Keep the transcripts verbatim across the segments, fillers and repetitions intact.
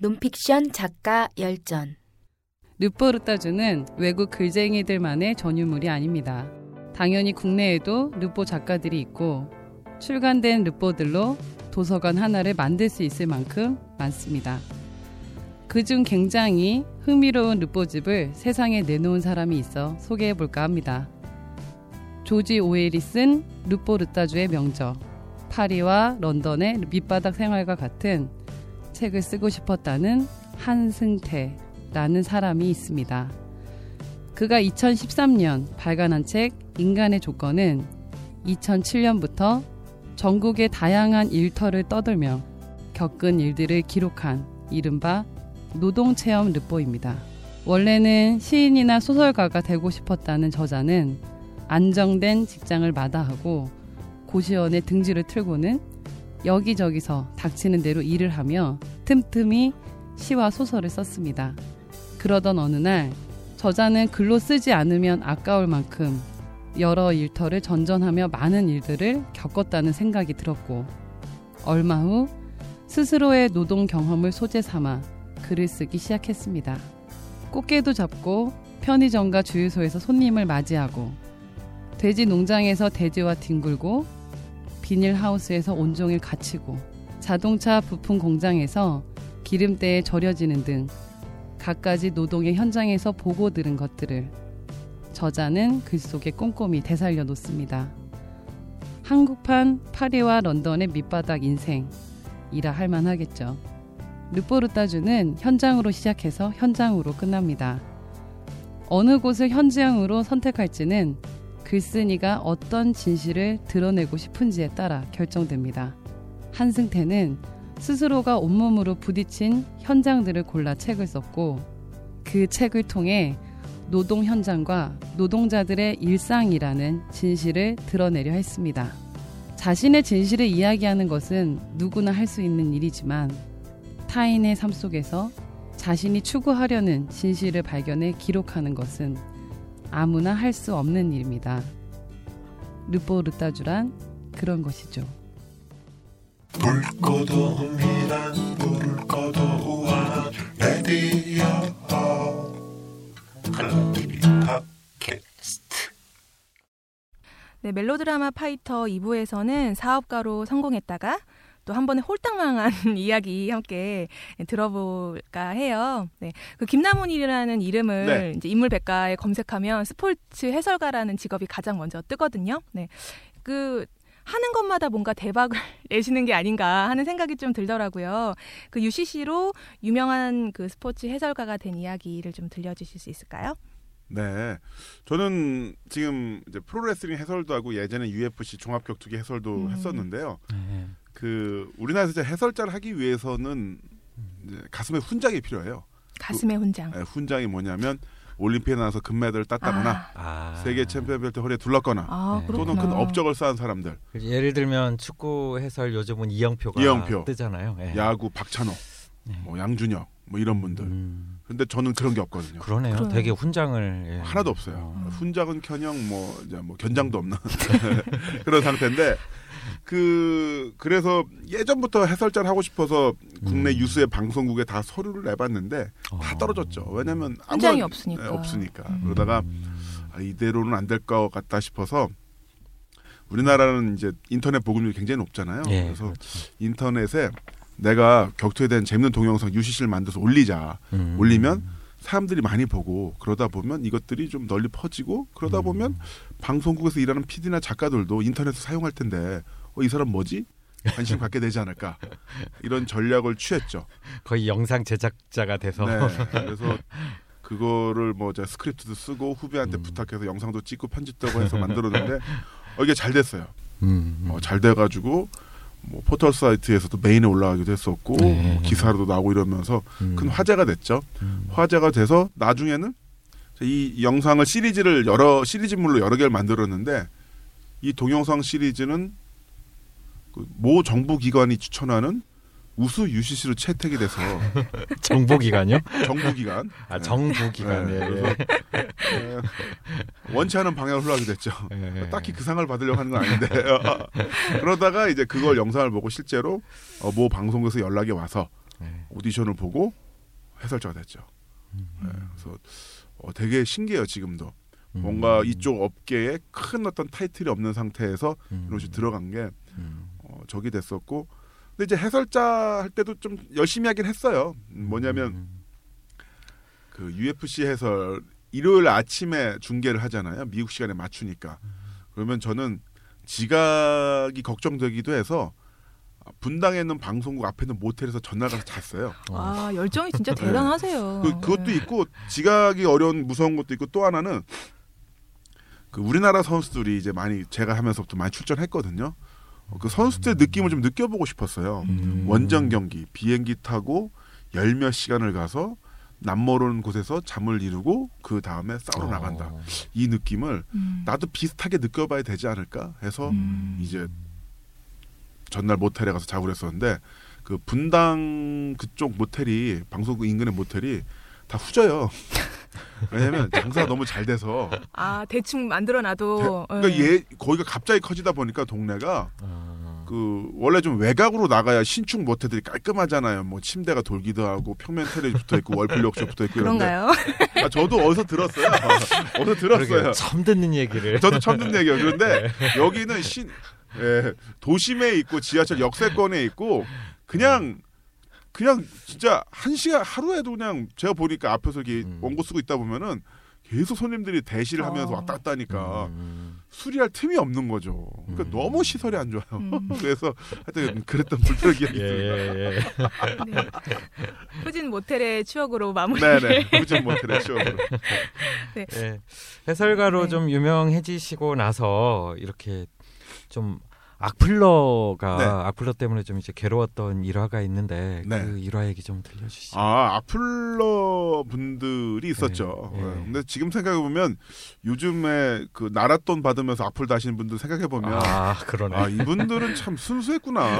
논픽션 작가 열전. 르포르따주는 외국 글쟁이들만의 전유물이 아닙니다. 당연히 국내에도 르포 작가들이 있고 출간된 르포들로 도서관 하나를 만들 수 있을 만큼 많습니다. 그중 굉장히 흥미로운 르포집을 세상에 내놓은 사람이 있어 소개해볼까 합니다. 조지 오웰이 쓴 르포르따주의 명저, 파리와 런던의 밑바닥 생활과 같은 책을 쓰고 싶었다는 한승태라는 사람이 있습니다. 그가 이천십삼 년 발간한 책 인간의 조건은 이천칠 년부터 전국의 다양한 일터를 떠돌며 겪은 일들을 기록한 이른바 노동체험 르포입니다. 원래는 시인이나 소설가가 되고 싶었다는 저자는 안정된 직장을 마다하고 고시원에 등지를 틀고는 여기저기서 닥치는 대로 일을 하며 틈틈이 시와 소설을 썼습니다. 그러던 어느 날 저자는 글로 쓰지 않으면 아까울 만큼 여러 일터를 전전하며 많은 일들을 겪었다는 생각이 들었고 얼마 후 스스로의 노동 경험을 소재 삼아 글을 쓰기 시작했습니다. 꽃게도 잡고 편의점과 주유소에서 손님을 맞이하고 돼지 농장에서 돼지와 뒹굴고 비닐하우스에서 온종일 갇히고 자동차 부품 공장에서 기름때에 절여지는 등 갖가지 노동의 현장에서 보고 들은 것들을 저자는 글 속에 꼼꼼히 되살려 놓습니다. 한국판 파리와 런던의 밑바닥 인생이라 할 만하겠죠. 르포르따주는 현장으로 시작해서 현장으로 끝납니다. 어느 곳을 현장으로 선택할지는 글쓴이가 어떤 진실을 드러내고 싶은지에 따라 결정됩니다. 한승태는 스스로가 온몸으로 부딪힌 현장들을 골라 책을 썼고 그 책을 통해 노동 현장과 노동자들의 일상이라는 진실을 드러내려 했습니다. 자신의 진실을 이야기하는 것은 누구나 할 수 있는 일이지만 타인의 삶 속에서 자신이 추구하려는 진실을 발견해 기록하는 것은 아무나 할 수 없는 일입니다. 르포르따주란 그런 것이죠. 불 꺼도 미란 불을 꺼도 우한 레디오 클럽티비 팟캐스트. 네, 멜로드라마 파이터 이 부에서는 사업가로 성공했다가 또 한 번에 홀딱 망한 이야기 함께 들어볼까 해요. 네, 그 김남훈이라는 이름을 네. 이제 인물 백과에 검색하면 스포츠 해설가라는 직업이 가장 먼저 뜨거든요. 네, 그 하는 것마다 뭔가 대박을 내시는 게 아닌가 하는 생각이 좀 들더라고요. 그 유씨씨로 유명한 그 스포츠 해설가가 된 이야기를 좀 들려주실 수 있을까요? 네, 저는 지금 이제 프로레슬링 해설도 하고 예전에 유에프씨 종합격투기 해설도 음. 했었는데요. 네. 그 우리나라에서 이제 해설자를 하기 위해서는 이제 가슴에 훈장이 필요해요. 가슴의 훈장. 그, 네, 훈장이 뭐냐면 올림피아에 나와서 금메달을 땄다거나 아. 세계 챔피언 벨트 허리에 둘렀거나 아, 네. 그렇구나. 또는 큰 업적을 쌓은 사람들. 예를 들면 축구 해설 요즘은 이영표가 이영표, 뜨잖아요. 네. 야구 박찬호, 네. 뭐 양준혁 뭐 이런 분들. 음. 근데 저는 그런 게 없거든요. 그러네요. 그러네요. 되게 훈장을 예. 하나도 없어요. 어. 훈장은커녕 뭐 이제 뭐 견장도 없는 그런 상태인데 그 그래서 예전부터 해설자를 하고 싶어서 국내 음. 유수의 방송국에 다 서류를 내봤는데 어. 다 떨어졌죠. 왜냐하면 훈장이 아무런- 없으니까. 네, 없으니까. 음. 그러다가 아, 이대로는 안 될 것 같다 싶어서 우리나라는 이제 인터넷 보급률이 굉장히 높잖아요. 예, 그래서 그렇죠. 인터넷에 내가 격투에 대한 재밌는 동영상 유씨씨를 만들어서 올리자. 음. 올리면 사람들이 많이 보고 그러다 보면 이것들이 좀 널리 퍼지고 그러다 음. 보면 방송국에서 일하는 피디나 작가들도 인터넷을 사용할 텐데 어, 이 사람 뭐지? 관심 갖게 되지 않을까 이런 전략을 취했죠. 거의 영상 제작자가 돼서 네, 그래서 그거를 뭐 이제 스크립트도 쓰고 후배한테 음. 부탁해서 영상도 찍고 편집도 하고 해서 만들었는데 어, 이게 잘 됐어요. 음, 음. 어, 잘 돼가지고 뭐 포털 사이트에서도 메인에 올라가기도 했었고 네. 뭐 기사로도 나오고 이러면서 음. 큰 화제가 됐죠. 음. 화제가 돼서 나중에는 이 영상을 시리즈를 여러 시리즈물로 여러 개를 만들었는데 이 동영상 시리즈는 그 모 정부 기관이 추천하는 우수 유씨씨로 채택이 돼서 정보기관요? 정부기관 아 정부기관. 네, 예, 그래서 예. 네, 원치 않은 방향으로 흘러가게 됐죠. 예. 딱히 그 상을 받으려고 하는 건 아닌데 그러다가 이제 그걸 영상을 보고 실제로 어, 모 방송국에서 연락이 와서 네. 오디션을 보고 해설자가 됐죠. 음. 네, 그래서 어, 되게 신기해요. 지금도 뭔가 음. 이쪽 업계에 큰 어떤 타이틀이 없는 상태에서 음. 이렇게 들어간 게 음. 어, 적이 됐었고, 근데 이제 해설자 할 때도 좀 열심히 하긴 했어요. 뭐냐면 음. 그 유에프씨 해설 일요일 아침에 중계를 하잖아요. 미국 시간에 맞추니까. 그러면 저는 지각이 걱정되기도 해서 분당에 있는 방송국 앞에 있는 모텔에서 전날 가서 잤어요. 아, 열정이 진짜 대단하세요. 그, 그것도 있고 지각이 어려운 무서운 것도 있고, 또 하나는 그 우리나라 선수들이 이제 많이 제가 하면서부터 많이 출전했거든요. 어, 그 선수들의 느낌을 좀 느껴보고 싶었어요. 음. 원정 경기 비행기 타고 열 몇 시간을 가서 남모르는 곳에서 잠을 이루고 그 다음에 싸우러 어. 나간다. 이 느낌을 음. 나도 비슷하게 느껴봐야 되지 않을까 해서 음. 이제 전날 모텔에 가서 자고 그랬었는데, 그 분당 그쪽 모텔이 방송국 인근의 모텔이 다 후져요. 왜냐면 장사가 너무 잘 돼서. 아, 대충 만들어놔도. 그러니까 예. 얘 거기가 갑자기 커지다 보니까 동네가 어. 그 원래 좀 외곽으로 나가야 신축 모텔들이 깔끔하잖아요. 뭐 침대가 돌기도 하고 평면 테레비 붙어 있고 월플 욕조 붙어 있고 이런데. 그런가요? 아, 저도 어디서 들었어요. 어디서 들었어요. 그러게요. 처음 듣는 얘기를. 저도 처음 듣는 얘기예요. 그런데 여기는 신 예, 도심에 있고 지하철 역세권에 있고 그냥 그냥 진짜 한 시간 하루에도 그냥 제가 보니까 앞에서 이렇게 음. 원고 쓰고 있다 보면은 계속 손님들이 대시를 하면서 어. 왔다 갔다 하니까 음. 수리할 틈이 없는 거죠. 그러니까 음. 너무 시설이 안 좋아요. 음. 그래서 하여튼 그랬던 불편한 기억이 예, 있습니다. 예, 예. 네. 후진 모텔의 추억으로 마무리. 네네. 그좀 못해요. 추억으로. 예. 해설가로 네. 좀 유명해지시고 나서 이렇게 좀 악플러가 네. 악플러 때문에 좀 이제 괴로웠던 일화가 있는데 네. 그 일화 얘기 좀 들려주시죠. 아, 악플러 분들이 있었죠. 네, 네. 네. 근데 지금 생각해 보면 요즘에 그 나랏돈 받으면서 악플 다시는 분들 생각해 보면 아, 그러네. 아, 이분들은 참 순수했구나.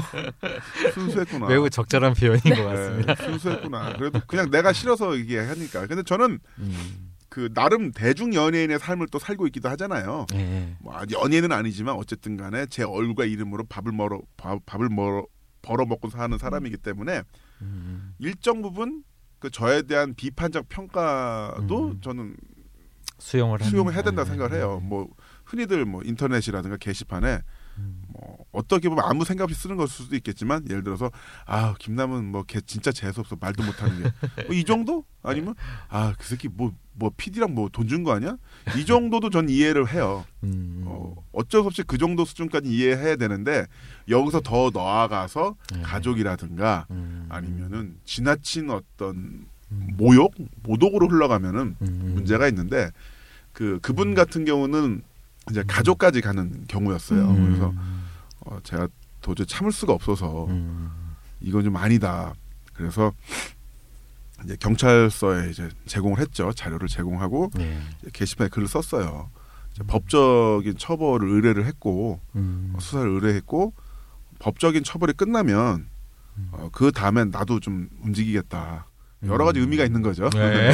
순수했구나. 매우 적절한 표현인 것 네, 같습니다. 순수했구나. 그래도 그냥 내가 싫어서 이게 하니까. 근데 저는 음. 그 나름 대중 연예인의 삶을 또 살고 있기도 하잖아요. 예. 뭐 연예인은 아니지만 어쨌든 간에 제 얼굴과 이름으로 밥을 벌어 밥, 밥을 벌어, 벌어 먹고 사는 사람이기 때문에 음. 일정 부분 그 저에 대한 비판적 평가도 음. 저는 수용을 수용을 해야 하는- 된다 네, 생각을 해요. 네, 네. 뭐 흔히들 뭐 인터넷이라든가 게시판에 음. 뭐 어떻게 보면 아무 생각 없이 쓰는 걸 수도 있겠지만, 예를 들어서 아 김남은 뭐 걔 진짜 재수 없어 말도 못하는 게 뭐 이 정도 아니면 아 그 새끼 뭐 뭐 피디랑 뭐 돈 준 거 아니야? 이 정도도 전 이해를 해요. 음. 어, 어쩔 수 없이 그 정도 수준까지 이해해야 되는데 여기서 더 나아가서 네. 가족이라든가 음. 아니면은 지나친 어떤 음. 모욕, 모독으로 흘러가면은 음. 문제가 있는데, 그 그분 같은 경우는 이제 가족까지 가는 경우였어요. 음. 그래서 어, 제가 도저히 참을 수가 없어서 음. 이건 좀 아니다. 그래서 이제 경찰서에 이제 제공을 했죠. 자료를 제공하고 예. 이제 게시판에 글을 썼어요. 이제 법적인 처벌을 의뢰를 했고 음. 어, 수사를 의뢰했고, 법적인 처벌이 끝나면 어, 그 다음엔 나도 좀 움직이겠다. 여러 가지 음. 의미가 있는 거죠. 네.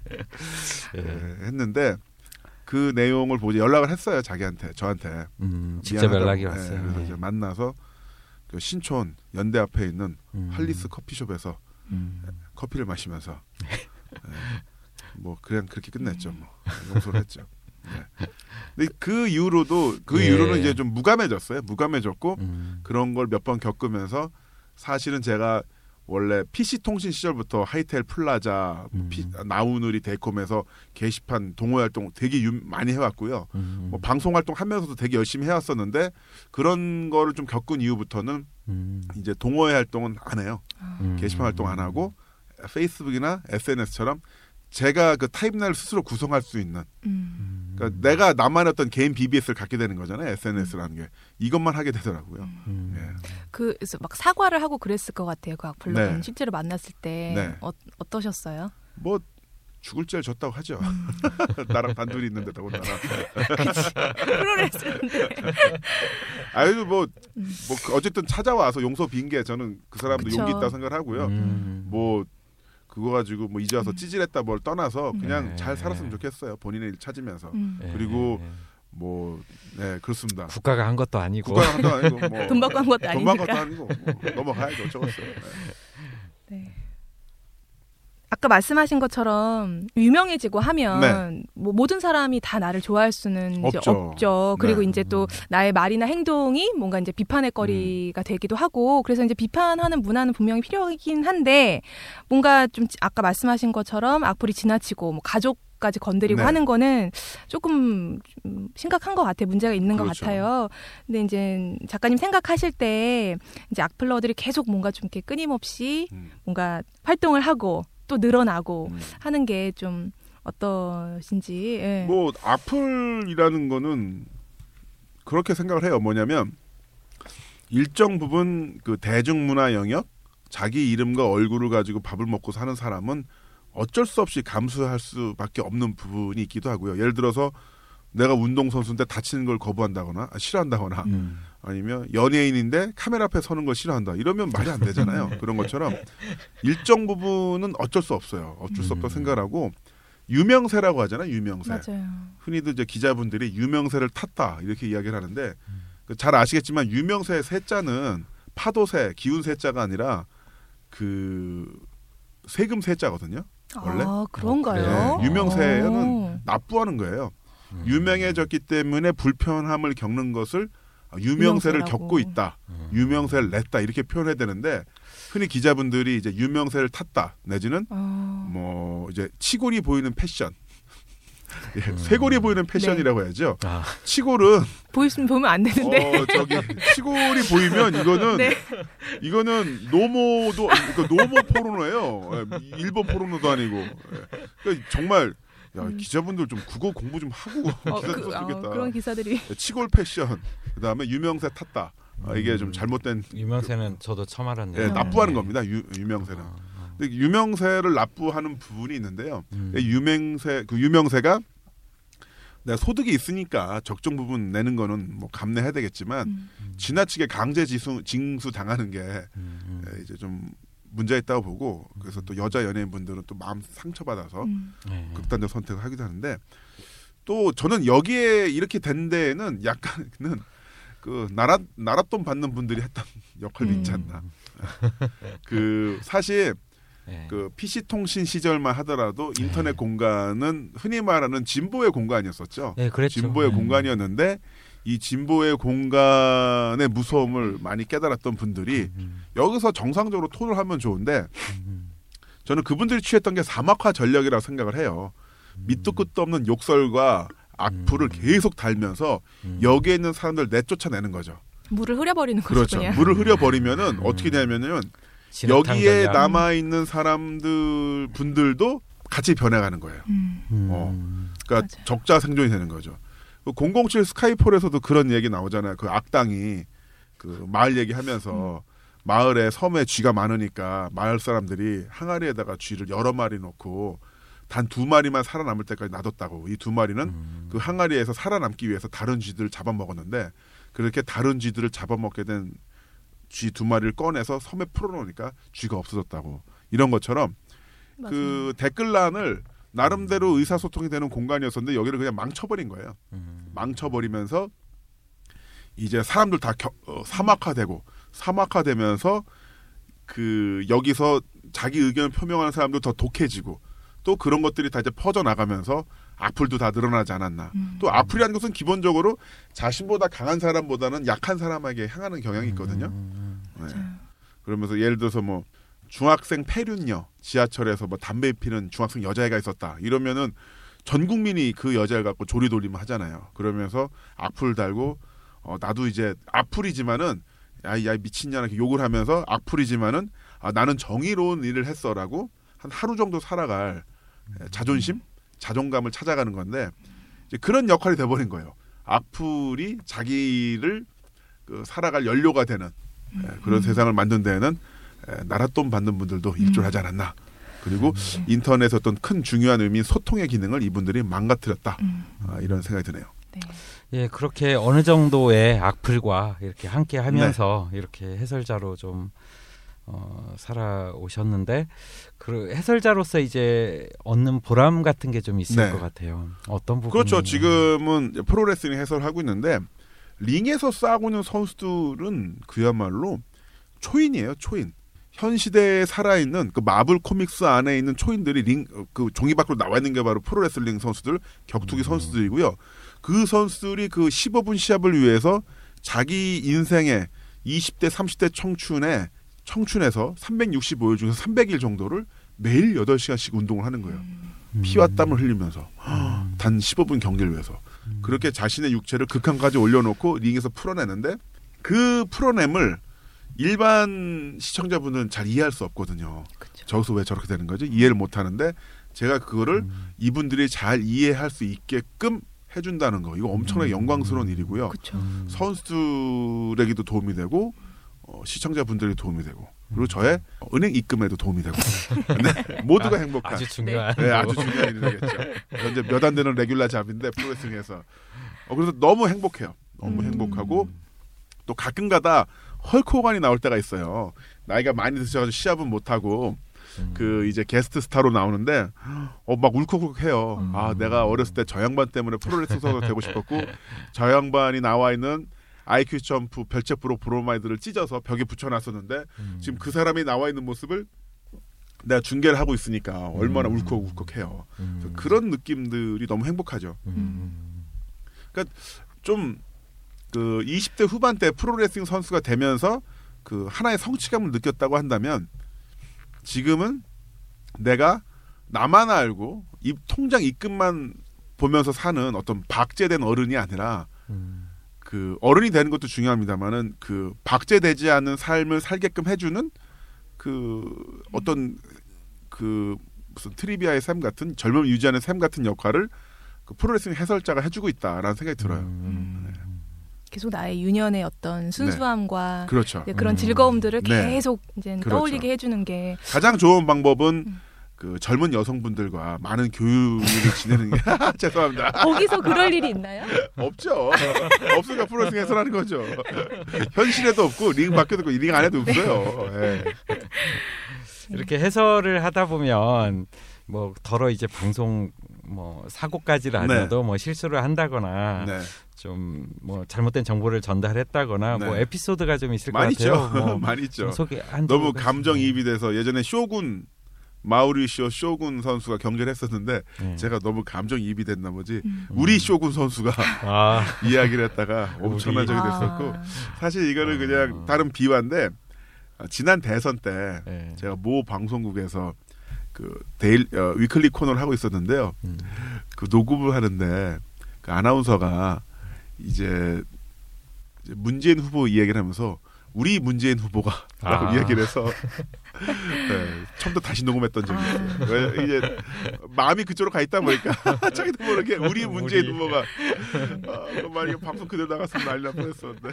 예. 네, 했는데 그 내용을 보지 연락을 했어요. 자기한테, 저한테. 음, 직접 미안하다고. 연락이 네, 왔어요. 그래서 예. 이제 만나서 그 신촌 연대 앞에 있는 음. 할리스 커피숍에서 음. 커피를 마시면서 네, 뭐 그냥 그렇게 끝냈죠. 뭐 용서를 했죠. 네. 근데 그 이후로도 그 예. 이후로는 이제 좀 무감해졌어요. 무감해졌고 음. 그런 걸 몇 번 겪으면서 사실은 제가 원래 피씨 통신 시절부터 하이텔 플라자, 음. 피, 나우누리 데이콤에서 게시판 동호회 활동 되게 유, 많이 해왔고요. 음. 뭐 방송 활동 하면서도 되게 열심히 해왔었는데 그런 거를 좀 겪은 이후부터는 음. 이제 동호회 활동은 안 해요. 음. 게시판 활동 안 하고 페이스북이나 에스엔에스처럼 제가 그 타임라인을 스스로 구성할 수 있는, 음. 그러니까 내가 나만의 어떤 개인 비비에스를 갖게 되는 거잖아요. 에스엔에스라는 게 이것만 하게 되더라고요. 음. 예. 그 그래서 막 사과를 하고 그랬을 것 같아요. 그 악플러분 네. 실제로 만났을 때 네. 어, 어떠셨어요? 뭐 죽을 죄를 졌다고 하죠. 나랑 단둘이 있는데 더군다나. 프로레슬인데. 아유 뭐, 뭐 그 어쨌든 찾아와서 용서 빈 게 저는 그 사람도 그쵸. 용기 있다 생각을 하고요. 음. 뭐 그거 가지고 뭐 이제 와서 찌질했다 뭘 떠나서 그냥 네. 잘 살았으면 좋겠어요. 본인의 일 찾으면서. 음. 예. 그리고 뭐 네 그렇습니다. 국가가 한 것도 아니고 국가 한도 아니고 뭐 돈 받고 한 것도 돈 받은 아니니까. 것도 아니고 뭐 넘어가야죠. 어쩌겠어요. 네. 아까 말씀하신 것처럼 유명해지고 하면 네. 뭐 모든 사람이 다 나를 좋아할 수는 이제 없죠. 없죠. 그리고 네. 이제 또 나의 말이나 행동이 뭔가 이제 비판의 거리가 음. 되기도 하고 그래서 이제 비판하는 문화는 분명히 필요하긴 한데 뭔가 좀 아까 말씀하신 것처럼 악플이 지나치고 뭐 가족 까지 건드리고 네. 하는 거는 조금 심각한 것 같아요. 문제가 있는 그렇죠. 것 같아요. 근데 이제 작가님 생각하실 때 이제 악플러들이 계속 뭔가 좀 이렇게 끊임없이 음. 뭔가 활동을 하고 또 늘어나고 음. 하는 게 좀 어떠신지. 예. 뭐 악플이라는 거는 그렇게 생각을 해요. 뭐냐면 일정 부분 그 대중문화 영역, 자기 이름과 얼굴을 가지고 밥을 먹고 사는 사람은 어쩔 수 없이 감수할 수밖에 없는 부분이 있기도 하고요. 예를 들어서 내가 운동선수인데 다치는 걸 거부한다거나 싫어한다거나 음. 아니면 연예인인데 카메라 앞에 서는 걸 싫어한다. 이러면 말이 안 되잖아요. 그런 것처럼 일정 부분은 어쩔 수 없어요. 어쩔 수 없다고 음. 생각을 하고 유명세라고 하잖아요. 유명세. 맞아요. 흔히들 이제 기자분들이 유명세를 탔다 이렇게 이야기를 하는데 잘 아시겠지만 유명세의 세자는 파도세, 기운세자가 아니라 그 세금 세자거든요. 원래 아, 그런가요? 네, 유명세는 오. 납부하는 거예요. 음. 유명해졌기 때문에 불편함을 겪는 것을 유명세를 유명세라고. 겪고 있다. 음. 유명세를 냈다 이렇게 표현해야 되는데 흔히 기자분들이 이제 유명세를 탔다 내지는 아. 뭐 이제 치골이 보이는 패션, 예, 음. 쇠골이 보이는 패션이라고 해야죠. 아, 치골은 보이시면 보면 안 되는데. 어 저기 치골이 보이면 이거는 네. 이거는 노모도 그러니까 노모 포르노예요. 예, 일본 포르노도 아니고. 예. 그러니까 정말 야, 음. 기자분들 좀 국어 공부 좀 하고 어, 기사 그, 썼으면 어, 좋겠다. 그런 기사들이. 치골 패션 그다음에 유명세 탔다. 아, 이게 좀 잘못된 유명세는 저도 처음 알았네요. 예, 납부하는 네. 겁니다. 유, 유명세는. 아, 아. 근데 유명세를 납부하는 부분이 있는데요. 음. 유명세 그 유명세가 내가 소득이 있으니까 적정 부분 내는 거는 뭐 감내해야 되겠지만 음. 지나치게 강제 지수, 징수 당하는 게 음, 음. 예, 이제 좀 문제 있다고 보고 그래서 또 여자 연예인분들은 또 마음 상처받아서 음. 네. 극단적 선택을 하기도 하는데 또 저는 여기에 이렇게 된 데에는 약간은 그 나라 나랏돈 받는 분들이 했던 역할도 음. 있지 않나. 그 사실 네. 그 피씨 통신 시절만 하더라도 인터넷 네. 공간은 흔히 말하는 진보의 공간이었었죠. 네, 그랬죠. 진보의 네. 공간이었는데 이 진보의 공간의 무서움을 많이 깨달았던 분들이 음, 여기서 정상적으로 토론을 하면 좋은데 음, 저는 그분들이 취했던 게 사막화 전략이라고 생각을 해요. 밑도 끝도 없는 욕설과 악플을 음. 계속 달면서 음. 여기에 있는 사람들 내쫓아내는 거죠. 물을 흐려버리는 거죠. 그렇죠. 그냥. 물을 흐려버리면은 음. 어떻게 되냐면은 진흙탕 여기에 전략. 남아 있는 사람들 분들도 같이 변해가는 거예요. 음. 음. 어. 그러니까 맞아요. 적자 생존이 되는 거죠. 그 공공칠 스카이폴에서도 그런 얘기 나오잖아요. 그 악당이 그 마을 얘기하면서 음. 마을에 섬에 쥐가 많으니까 마을 사람들이 항아리에다가 쥐를 여러 마리 놓고 단 두 마리만 살아남을 때까지 놔뒀다고. 이 두 마리는 음. 그 항아리에서 살아남기 위해서 다른 쥐들을 잡아먹었는데 그렇게 다른 쥐들을 잡아먹게 된 쥐 두 마리를 꺼내서 섬에 풀어놓으니까 쥐가 없어졌다고. 이런 것처럼 맞아요. 그 댓글란을 나름대로 의사소통이 되는 공간이었었는데 여기를 그냥 망쳐버린 거예요. 음. 망쳐버리면서 이제 사람들 다 겨, 어, 사막화되고 사막화되면서 그 여기서 자기 의견을 표명하는 사람도 더 독해지고 또 그런 것들이 다 이제 퍼져나가면서 악플도 다 늘어나지 않았나. 음. 또 악플이라는 것은 기본적으로 자신보다 강한 사람보다는 약한 사람에게 향하는 경향이 있거든요. 음. 네. 그러면서 예를 들어서 뭐 중학생 폐륜녀 지하철에서 뭐 담배 피는 중학생 여자애가 있었다. 이러면은 전 국민이 그 여자를 갖고 조리돌림 하잖아요. 그러면서 악플 달고 어, 나도 이제 악플이지만은 야이 야, 미친년아 이렇게 욕을 하면서 악플이지만은 아, 나는 정의로운 일을 했어라고 한 하루 정도 살아갈 자존심, 자존감을 찾아가는 건데 이제 그런 역할이 돼버린 거예요. 악플이 자기를 그 살아갈 연료가 되는 에, 그런 음. 세상을 만든 데에는 에, 나랏돈 받는 분들도 일조하지 않았나. 그리고 음. 인터넷의 어떤 큰 중요한 의미인 소통의 기능을 이분들이 망가뜨렸다. 음. 아, 이런 생각이 드네요. 네. 예, 그렇게 어느 정도의 악플과 이렇게 함께 하면서 이렇게 해설자로 좀 어, 살아오셨는데 그 해설자로서 이제 얻는 보람 같은 게 좀 있을 네. 것 같아요. 어떤 부분? 그렇죠. 지금은 프로레슬링 해설하고 있는데 링에서 싸우고 있는 선수들은 그야말로 초인이에요. 초인. 현 시대에 살아있는 그 마블 코믹스 안에 있는 초인들이 링, 그 종이 밖으로 나와 있는 게 바로 프로레슬링 선수들, 격투기 선수들이고요. 그 선수들이 그 십오 분 시합을 위해서 자기 인생의 이십 대, 삼십 대 청춘에 청춘에서 삼백육십오 일 중에서 삼백 일 정도를 매일 여덟 시간씩 운동을 하는 거예요. 피와 땀을 흘리면서 음. 단 십오 분 경기를 위해서 음. 그렇게 자신의 육체를 극한까지 올려놓고 링에서 풀어내는데 그 풀어냄을 일반 시청자분은 잘 이해할 수 없거든요. 그쵸. 저기서 왜 저렇게 되는 거지? 이해를 못하는데 제가 그거를 음. 이분들이 잘 이해할 수 있게끔 해준다는 거 이거 엄청나게 음. 영광스러운 일이고요. 음. 선수들에게도 도움이 되고 어, 시청자분들이 도움이 되고 그리고 저의 은행 입금에도 도움이 되고 네, 모두가 아, 행복한 아주 중요한 네, 아주 중요한 일이 되겠죠. 현재 몇 안 되는 레귤라 잡인데 프로레슬링에서 어, 그래서 너무 행복해요. 너무 음. 행복하고 또 가끔가다 헐크 호간이 나올 때가 있어요. 나이가 많이 드셔가지고 시합은 못하고 음. 그 이제 게스트 스타로 나오는데 어 막 울컥울컥해요. 음. 아 내가 어렸을 때 저 양반 때문에 프로레슬러 선수가 되고 싶었고 저 양반이 나와 있는 아이큐 점프 별책 프로 브로마이드를 찢어서 벽에 붙여놨었는데 음. 지금 그 사람이 나와 있는 모습을 내가 중계를 하고 있으니까 얼마나 음. 울컥울컥해요. 음. 그런 느낌들이 너무 행복하죠. 음. 그러니까 좀 그 이십 대 후반대 프로레슬링 선수가 되면서 그 하나의 성취감을 느꼈다고 한다면 지금은 내가 나만 알고 이 통장 입금만 보면서 사는 어떤 박제된 어른이 아니라 음. 그 어른이 되는 것도 중요합니다만은 그 박제되지 않은 삶을 살게끔 해주는 그 어떤 그 무슨 트리비아의 샘 같은 젊음을 유지하는 샘 같은 역할을 그 프로레슬링 해설자가 해주고 있다라는 생각이 들어요. 음. 네. 계속 나의 유년의 어떤 순수함과 네. 그렇죠. 그런 음. 즐거움들을 네. 계속 이제 그렇죠. 떠올리게 해주는 게 가장 좋은 방법은 음. 그 젊은 여성분들과 많은 교육을 지내는 게 죄송합니다. 거기서 그럴 일이 있나요? 없죠. 없으니까 프로레슬링 해설하는 거죠. 현실에도 없고 링 밖에도 없고 링 안에도 없어요. 네. 이렇게 해설을 하다 보면 뭐 더러 이제 방송 뭐 사고까지는 아니어도 네. 뭐 실수를 한다거나 네. 좀 뭐 잘못된 정보를 전달했다거나 네. 뭐 에피소드가 좀 있을 것 같아요. 뭐 많이 있죠. 소개 한 너무 감정이입이 돼서 예전에 쇼군 마우리시오 쇼군 선수가 경기를 했었는데 네. 제가 너무 감정이입이 된 나머지 음. 우리 쇼군 선수가 아. 이야기를 했다가 엄청난 적이 됐었고 아. 사실 이거는 그냥 다른 비화인데 지난 대선 때 네. 제가 모 방송국에서 그 데일 어, 위클리 코너를 하고 있었는데요. 음. 그 녹음을 하는데 그 아나운서가 이제, 이제 문재인 후보 이야기를 하면서 우리 문재인 후보가 아. 라고 이야기를 해서 네, 처음부터 다시 녹음했던 적이 있어요. 아. 왜 이제 마음이 그쪽으로 가 있다 보니까 자기도 모르게 우리 문재인 우리. 후보가 아, 만약에 방송 그대로 나갔으면 난리 날 뻔했었는데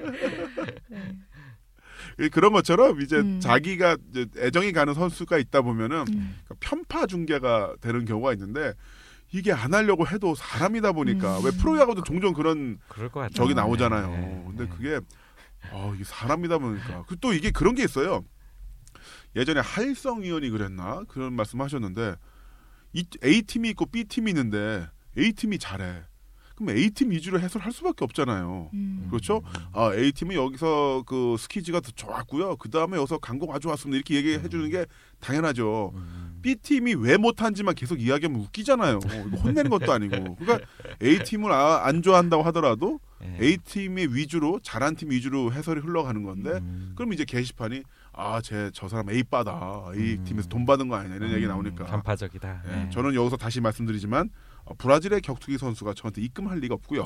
네. 그런 것처럼 이제 음. 자기가 이제 애정이 가는 선수가 있다 보면은 음. 편파 중계가 되는 경우가 있는데 이게 안 하려고 해도 사람이다 보니까 음. 왜 프로야구도 종종 그런 적이 나오잖아요. 네. 근데 그게 어, 이게 사람이다 보니까 그 또 이게 그런 게 있어요. 예전에 하일성 의원이 그랬나 그런 말씀하셨는데 이 A 팀이 있고 B 팀이 있는데 A 팀이 잘해. 그럼 A 팀 위주로 해설할 수밖에 없잖아요. 음. 그렇죠? 아 A 팀은 여기서 그 스키즈가 더 좋았고요. 그 다음에 여기서 강공 아주 좋았습니다. 이렇게 얘기해 주는 게 당연하죠. 음. B 팀이 왜 못한지만 계속 이야기하면 웃기잖아요. 이거 혼내는 것도 아니고. 그러니까 A 팀을 아, 안 좋아한다고 하더라도 네. A 팀의 위주로 잘한 팀 위주로 해설이 흘러가는 건데, 음. 그럼 이제 게시판이 아, 쟤 저 사람 A 빠다. A 음. 팀에서 돈 받은 거 아니냐 이런 음. 얘기 나오니까. 간파적이다. 네. 네. 저는 여기서 다시 말씀드리지만. 어, 브라질의 격투기 선수가 저한테 입금할 리가 없고요.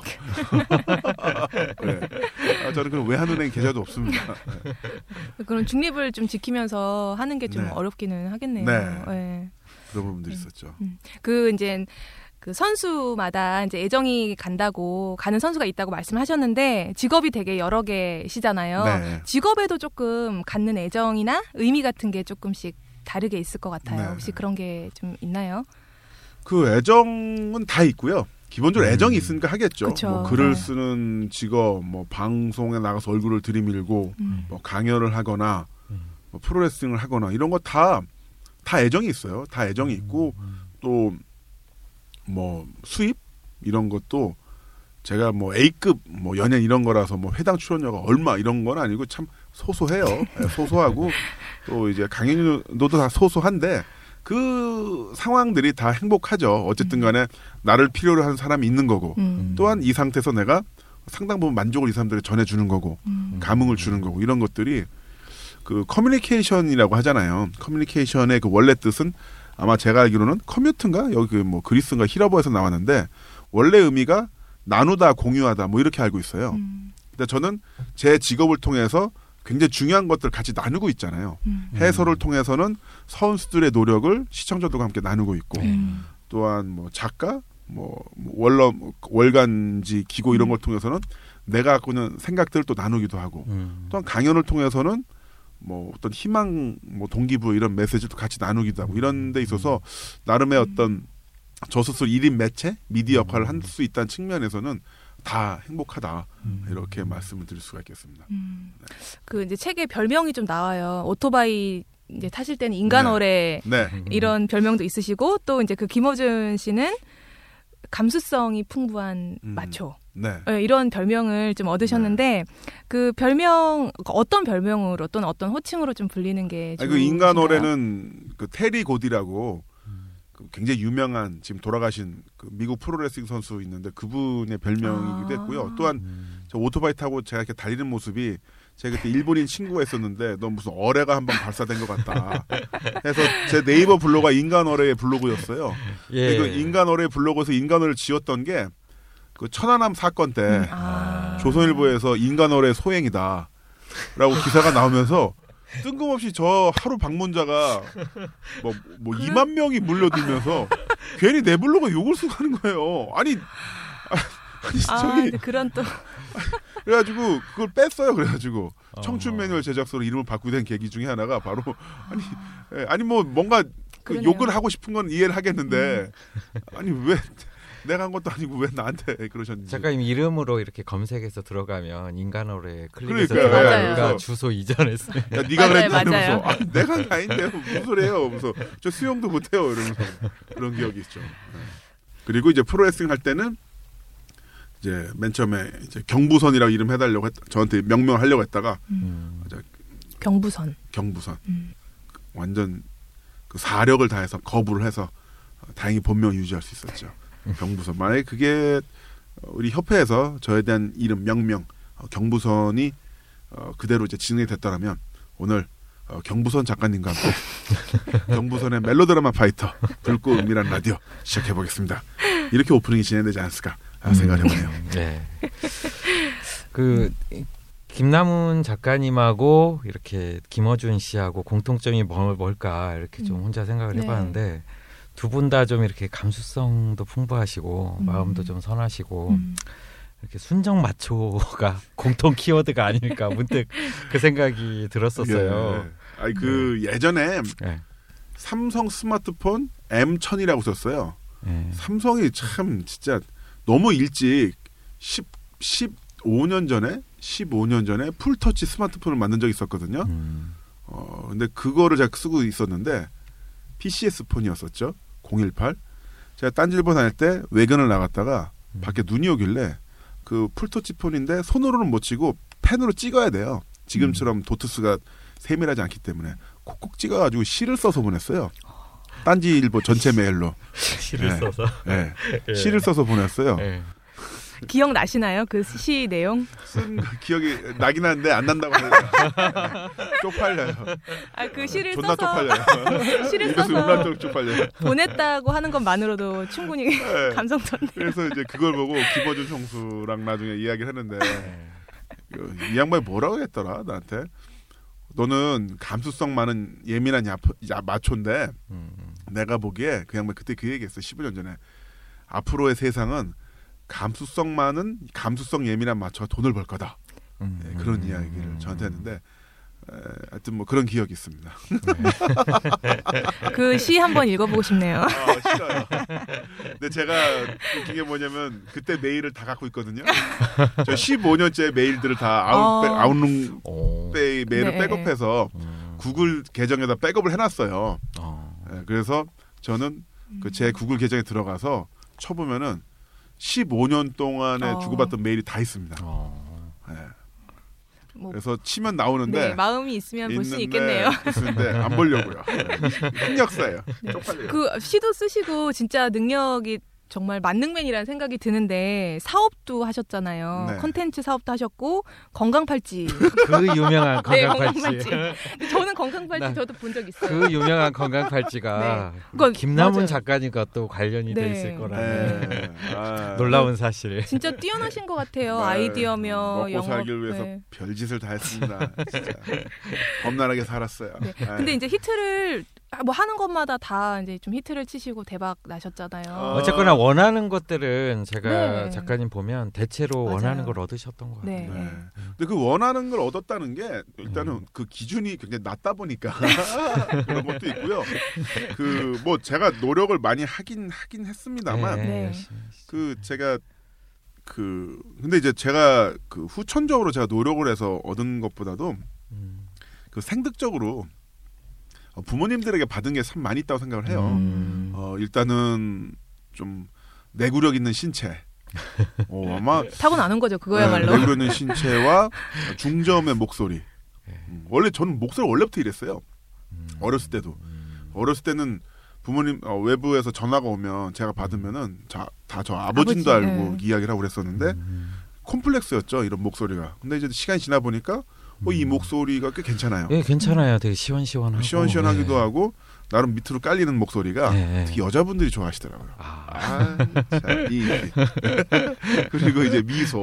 네. 아, 저는 그럼 외환은행 계좌도 없습니다. 네. 그런 중립을 좀 지키면서 하는 게 좀 네. 어렵기는 하겠네요. 네. 네. 그런 부분들이 네. 있었죠. 음. 그 이제 그 선수마다 이제 애정이 간다고 가는 선수가 있다고 말씀하셨는데 직업이 되게 여러 개시잖아요. 네. 직업에도 조금 갖는 애정이나 의미 같은 게 조금씩 다르게 있을 것 같아요. 네. 혹시 그런 게 좀 있나요? 그 애정은 다 있고요. 기본적으로 음. 애정이 있으니까 하겠죠. 뭐 글을 네. 쓰는 직업, 뭐 방송에 나가서 얼굴을 들이밀고, 음. 뭐 강연을 하거나, 음. 뭐 프로레슬링을 하거나 이런 거 다 다 애정이 있어요. 다 애정이 있고 음. 또 뭐 수입 이런 것도 제가 뭐 A급 뭐 연예인 이런 거라서 뭐 회당 출연료가 얼마 이런 건 아니고 참 소소해요. 네, 소소하고 또 이제 강연료도 다 소소한데 그 상황들이 다 행복하죠. 어쨌든 간에 나를 필요로 하는 사람이 있는 거고 음. 또한 이 상태에서 내가 상당 부분 만족을 이 사람들이 전해주는 거고 음. 감흥을 주는 거고 이런 것들이 그 커뮤니케이션이라고 하잖아요. 커뮤니케이션의 그 원래 뜻은 아마 제가 알기로는 커뮤트인가 여기 뭐 그리스인가 히라버에서 나왔는데 원래 의미가 나누다 공유하다 뭐 이렇게 알고 있어요. 음. 근데 저는 제 직업을 통해서 굉장히 중요한 것들을 같이 나누고 있잖아요. 음. 해설을 통해서는 선수들의 노력을 시청자들과 함께 나누고 있고 음. 또한 뭐 작가 뭐 월러 월간지 기고 이런 걸 통해서는 내가 갖고 있는 생각들을 또 나누기도 하고 음. 또한 강연을 통해서는 뭐 어떤 희망 뭐 동기부 이런 메시지도 같이 나누기도 하고 이런 데 있어서 나름의 어떤 저 스스로 일 인 매체 미디어 역할을 할 수 있다는 측면에서는 다 행복하다 이렇게 말씀을 드릴 수가 있겠습니다. 음. 그 이제 책에 별명이 좀 나와요. 오토바이 이제 타실 때는 인간어뢰 네. 이런 별명도 있으시고 또 이제 그 김어준 씨는 감수성이 풍부한 음. 마초. 네. 네, 이런 별명을 좀 얻으셨는데 그 별명 어떤 별명으로 또는 어떤 호칭으로 좀 불리는 게 아니, 그 인간어뢰는 그 테리 고디라고 그 굉장히 유명한 지금 돌아가신 그 미국 프로레슬링 선수 있는데 그분의 별명이기도 했고요. 아. 또한 저 오토바이 타고 제가 이렇게 달리는 모습이 제가 그때 일본인 친구가 있었는데 너 무슨 어뢰가 한번 발사된 것 같다. 해서 제 네이버 블로그가 인간어뢰의 블로그였어요. 예. 그 인간어뢰 블로그에서 인간어뢰를 지었던 게 그 천안함 사건 때 아. 조선일보에서 인간어뢰 소행이다 라고 기사가 나오면서 뜬금없이 저 하루 방문자가 뭐, 뭐 그래? 이만 명이 몰려들면서 괜히 내 블로그에 욕을 쓰고 하는 거예요. 아니, 아니 아, 저기 근데 그런 또 그래가지고 그걸 뺐어요. 그래가지고 어. 청춘 매뉴얼 제작소로 이름을 바꾸게 된 계기 중에 하나가 바로 아니 예, 아니 뭐 뭔가 그 그러네요. 욕을 하고 싶은 건 이해를 하겠는데 아니 왜 내가 한 것도 아니고 왜 나한테 그러셨는지. 작가님 이름으로 이렇게 검색해서 들어가면 인간어뢰 클릭해서 그러니까요. 들어가니까 맞아요. 주소 이전했어요. 야, 네가 맞아요, 그랬다 맞아요. 이러면서 아, 내가 한 게 아닌데요. 무슨 소리예요. 그래서 저 수영도 못해요. 이러면서 그런 기억이 있죠. 네. 그리고 이제 프로레슬링 할 때는 이제 맨 처음에 이제 경부선이라고 이름 해달라고 했, 저한테 명명하려고 했다가 음. 경부선. 경부선 음. 완전 그 사력을 다해서 거부를 해서 다행히 본명 유지할 수 있었죠. 경부선. 만약에 그게 우리 협회에서 저에 대한 이름 명명 어, 경부선이 어, 그대로 이제 진행이 됐더라면 오늘 어, 경부선 작가님과 함께 경부선의 멜로드라마 파이터 불꽃 은밀한 라디오 시작해 보겠습니다. 이렇게 오프닝이 진행되지 않았을까 생각을 해보네요. 네. 그 김남훈 작가님하고 이렇게 김어준 씨하고 공통점이 뭘, 뭘까 이렇게 좀 혼자 생각을 네. 해봤는데 두 분 다 좀 이렇게 감수성도 풍부하시고 음. 마음도 좀 선하시고 음. 이렇게 순정 마초가 공통 키워드가 아닐까 문득 그 생각이 들었었어요. 예. 아니 그 예전에 네. 삼성 스마트폰 엠 천이라고 썼어요. 네. 삼성이 참 진짜 너무 일찍 십, 십오 년 전에 십오 년 전에 풀터치 스마트폰을 만든 적이 있었거든요. 음. 어 근데 그거를 제가 쓰고 있었는데 피씨에스 폰이었었죠. 공일팔. 제가 딴지일보 다닐 때 외근을 나갔다가 음. 밖에 눈이 오길래 그 풀터치 폰인데 손으로는 못 치고 펜으로 찍어야 돼요. 지금처럼 도트스가 세밀하지 않기 때문에 콕콕 찍어가지고 시를 써서 보냈어요. 딴지일보 전체 메일로. 시를 네. 써서. 네. 예. 시를 써서 보냈어요. 네. 기억 나시나요? 그 시 내용? 쓴 기억이 나긴 하는데 안 난다고 해요. 쪽팔려요. 아, 그 시를 존나 써서 쪽팔려요. 시를 입에서 써서 울란도록 쪽팔려요. 보냈다고 하는 것만으로도 충분히 네. 감성적네요. 그래서 이제 그걸 보고 김어준 형수랑 나중에 이야기를 했는데 그, 이 양반이 뭐라고 했더라 나한테. 너는 감수성 많은 예민한 야, 야, 마초인데 음. 내가 보기에 그 양반 그때 그 얘기했어. 십오 년 전에. 앞으로의 세상은 감수성 많은 감수성 예민한 마초가 돈을 벌 거다. 음. 네, 그런 음. 이야기를 저한테 했는데 에, 하여튼 뭐 그런 기억이 있습니다. 그 시 한번 읽어보고 싶네요. 아, 싫어요. 근데 제가 웃긴 게 뭐냐면 그때 메일을 다 갖고 있거든요. 저 십오 년째 메일들을 다 아웃, 어. 아웃룩 오. 때의 메일을 네. 백업해서 음. 구글 계정에다 백업을 해놨어요. 어. 예, 그래서 저는 그 제 구글 계정에 들어가서 쳐보면은 십오 년 동안에 어. 주고받던 메일이 다 있습니다. 어. 예. 뭐 그래서 치면 나오는데 네, 마음이 있으면 볼 수 있겠네요. 있는데 안 보려고요. 흑역사예요. 네. 쪽팔려요. 그 시도 쓰시고 진짜 능력이 정말 만능맨이라는 생각이 드는데 사업도 하셨잖아요. 네. 콘텐츠 사업도 하셨고 건강팔찌. 그 유명한 네, 건강팔찌. 건강팔찌. 근데 저는 건강팔찌 나- 저도 본 적 있어요. 그 유명한 건강팔찌가 네. 그건 김남훈 맞아요. 작가님과 또 관련이 돼 네. 있을 거라는 네. 아, 놀라운 사실. 진짜 뛰어나신 것 같아요. 네. 아이디어며 먹고 영업. 살기를 위해서 네. 별짓을 다 했습니다. 진짜 범란하게 살았어요. 네. 네. 근데 이제 히트를 아, 뭐 하는 것마다 다 이제 좀 히트를 치시고 대박 나셨잖아요. 어. 어쨌거나 원하는 것들은 제가 네. 작가님 보면 대체로 맞아요. 원하는 걸 얻으셨던 것 같아요. 네. 네. 근데 그 원하는 걸 얻었다는 게 일단은 음. 그 기준이 굉장히 낮다 보니까 그런 것도 있고요. 그 뭐 제가 노력을 많이 하긴 하긴 했습니다만 네. 열심히 그 제가 그 근데 이제 제가 그 후천적으로 제가 노력을 해서 얻은 것보다도 음. 그 생득적으로 어, 부모님들에게 받은 게 참 많이 있다고 생각을 해요. 음. 어, 일단은 좀 내구력 있는 신체. 어, 아마 타고 나는 거죠. 그거야말로. 네, 내구력 있는 신체와 중저음의 목소리. 네. 음, 원래 저는 목소리 원래부터 이랬어요. 음. 어렸을 때도. 음. 어렸을 때는 부모님 어, 외부에서 전화가 오면 제가 받으면은 다 저 아버지도 아버지, 알고 네. 이야기를 하고 그랬었는데 음. 콤플렉스였죠. 이런 목소리가. 근데 이제 시간이 지나 보니까 어, 이 음. 목소리가 꽤 괜찮아요. 예, 괜찮아요. 되게 시원시원하고 시원시원하기도 네. 하고 나름 밑으로 깔리는 목소리가 네, 네. 특히 여자분들이 좋아하시더라고요. 아, 아, 참, 이 그리고 이제 미소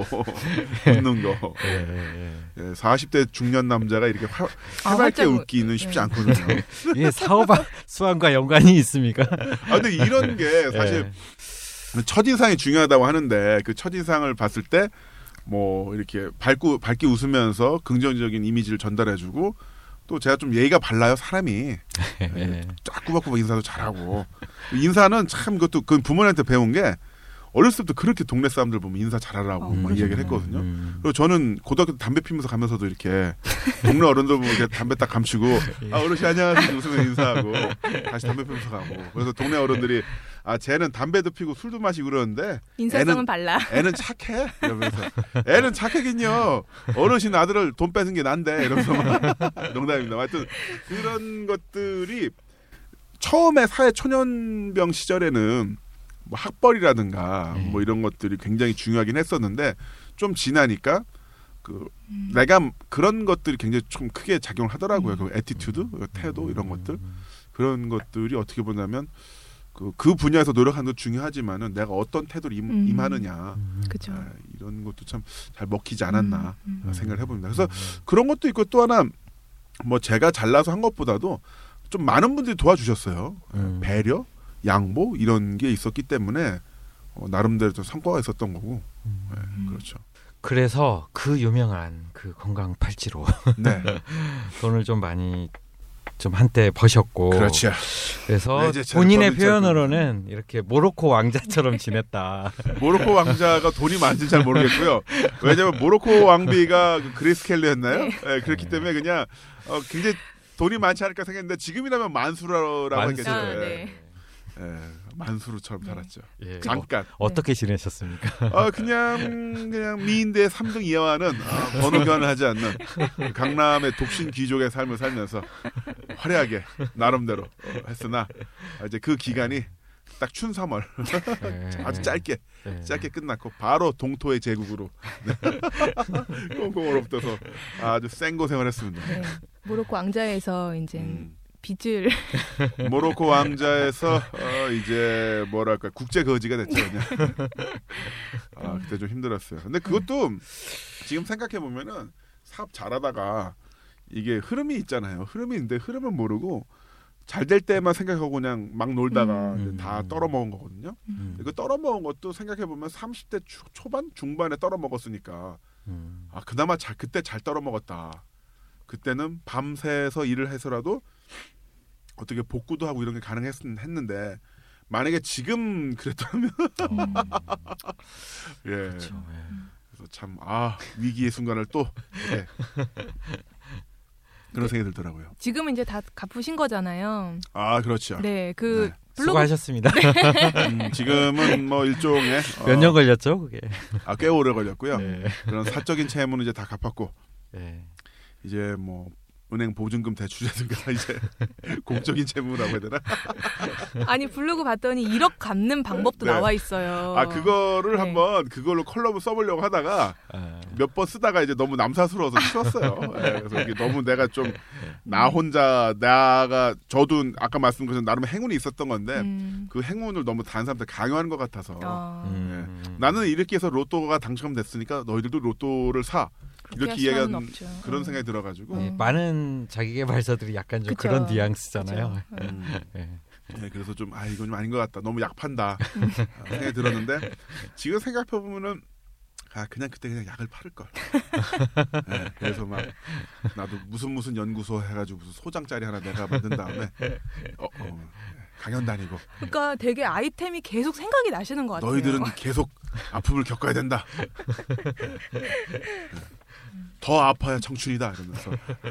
웃는 거. 예, 예, 예. 예, 사십 대 중년 남자가 이렇게 화, 아, 해맑게 활짝 웃기는 쉽지 네. 않거든요. 이게 사업 수완과 연관이 있습니까? 아 근데 이런 게 사실 예. 첫인상이 중요하다고 하는데 그 첫인상을 봤을 때 뭐 이렇게 밝고 밝게 웃으면서 긍정적인 이미지를 전달해주고 또 제가 좀 예의가 발라요 사람이 예. 쫙 꾸벅꾸벅 인사도 잘하고 인사는 참 그것도 그 부모님한테 배운 게 어렸을 때부터 그렇게 동네 사람들 보면 인사 잘하라고 어, 막 그러시구나. 이야기를 했거든요. 음. 그리고 저는 고등학교 때 담배 피면서 가면서도 이렇게 동네 어른들 보면 이렇게 담배 딱 감추고 아 어르신 안녕하세요 웃으면 인사하고 다시 담배 피면서 가고 그래서 동네 어른들이 아 쟤는 담배도 피고 술도 마시고 그러는데 인사성은 애는- 발라. 애는 착해 이러면서 애는 착하긴요 어르신 아들을 돈 뺏은 게 난데 이러면서 막 농담입니다. 하여튼 그런 것들이 처음에 사회 초년병 시절에는 뭐 학벌이라든가 네. 뭐 이런 것들이 굉장히 중요하긴 했었는데 좀 지나니까 그 음. 내가 그런 것들이 굉장히 좀 크게 작용을 하더라고요. 그 애티튜드, 그 태도 이런 것들 그런 것들이 어떻게 보냐면 그, 그 분야에서 노력하는 것도 중요하지만은 내가 어떤 태도를 임, 음. 임하느냐 그렇죠. 아, 이런 것도 참 잘 먹히지 않았나 음, 음. 생각을 해봅니다. 그래서 그런 것도 있고 또 하나 뭐 제가 잘나서 한 것보다도 좀 많은 분들이 도와주셨어요. 음. 배려, 양보 이런 게 있었기 때문에 어, 나름대로 좀 성과가 있었던 거고 네, 그렇죠. 그래서 그 유명한 그 건강 팔찌로 네, 돈을 좀 많이 좀 한때 버셨고 그렇죠. 그래서 네, 이제 제가 본인의 더블 표현으로는 이렇게 모로코 왕자처럼 지냈다. 모로코 왕자가 돈이 많은지 잘 모르겠고요. 왜냐하면 모로코 왕비가 그 그레이스 켈리였나요? 네, 그렇기 때문에 그냥 어, 굉장히 돈이 많지 않을까 생각했는데 지금이라면 만수라고 만수. 했겠죠. 아, 예. 네. 예, 만수르처럼 살았죠. 예. 잠깐. 어떻게 지내셨습니까? 아 그냥 그냥 미인대 삼 등 이하와는 아, 번호 교환을 하지 않는 강남의 독신 귀족의 삶을 살면서 화려하게 나름대로 어, 했으나 아, 이제 그 기간이 딱 춘삼월 예. 아주 짧게 예. 짧게 끝났고 바로 동토의 제국으로 꽁꽁 얼어붙어서 아주 생고생을 했습니다. 네. 모로코 왕자에서 이제 음. 빚을 모로코 왕자에서 어, 이제 뭐랄까 국제 거지가 됐죠 그냥. 아 그때 좀 힘들었어요. 근데 그것도 지금 생각해 보면은 사업 잘하다가 이게 흐름이 있잖아요. 흐름이 있는데 흐름을 모르고 잘 될 때만 생각하고 그냥 막 놀다가 음. 이제 다 떨어먹은 거거든요. 음. 그 떨어먹은 것도 생각해 보면 삼십 대 초, 초반 중반에 떨어먹었으니까 음. 아 그나마 잘 그때 잘 떨어먹었다. 그때는 밤새서 일을 해서라도 어떻게 복구도 하고 이런 게 가능했는데 만약에 지금 그랬다면 예 그렇죠. 예. 그래서 참 아 위기의 순간을 또 예. 그런 생각이 들더라고요. 지금은 이제 다 갚으신 거잖아요. 아 그렇죠. 네, 그 네. 블로그 수고하셨습니다. 음, 지금은 뭐 일종의 몇 년 걸렸죠, 그게? 아, 꽤 오래 걸렸고요. 네. 그런 사적인 채무는 이제 다 갚았고 예. 이제 뭐 은행 보증금 대출이라든가 이제 공적인 채무라고 해야 되나? 아니 블로그 봤더니 일억 갚는 방법도 네. 나와 있어요. 아 그거를 네. 한번 그걸로 컬럼을 써보려고 하다가 아, 몇 번 쓰다가 이제 너무 남사스러워서 치웠어요. 네, 그래서 이게 너무 내가 좀 나 혼자 나가 저도 아까 말씀드린 것처럼 나름 행운이 있었던 건데 음. 그 행운을 너무 다른 사람한테 강요하는 것 같아서 어. 음. 나는 이렇게 해서 로또가 당첨됐으니까 너희들도 로또를 사 이렇게 할 수는 이야기한 없죠. 그런 음. 생각이 들어가지고 예, 많은 자기개발서들이 약간 좀 그쵸. 그런 뉘앙스잖아요. 그쵸. 음. 음, 예. 네, 그래서 좀 아 이건 좀 아닌 것 같다 너무 약판다 아, 생각이 들었는데 지금 생각해 보면은 아 그냥 그때 그냥 약을 팔을 걸. 네, 그래서 막 나도 무슨 무슨 연구소 해가지고 무슨 소장짜리 하나 내가 만든 다음에 어, 어, 강연 다니고 그러니까 되게 아이템이 계속 생각이 나시는 것 같아요. 너희들은 계속 아픔을 겪어야 된다. 더 아파야 청춘이다 이러면서.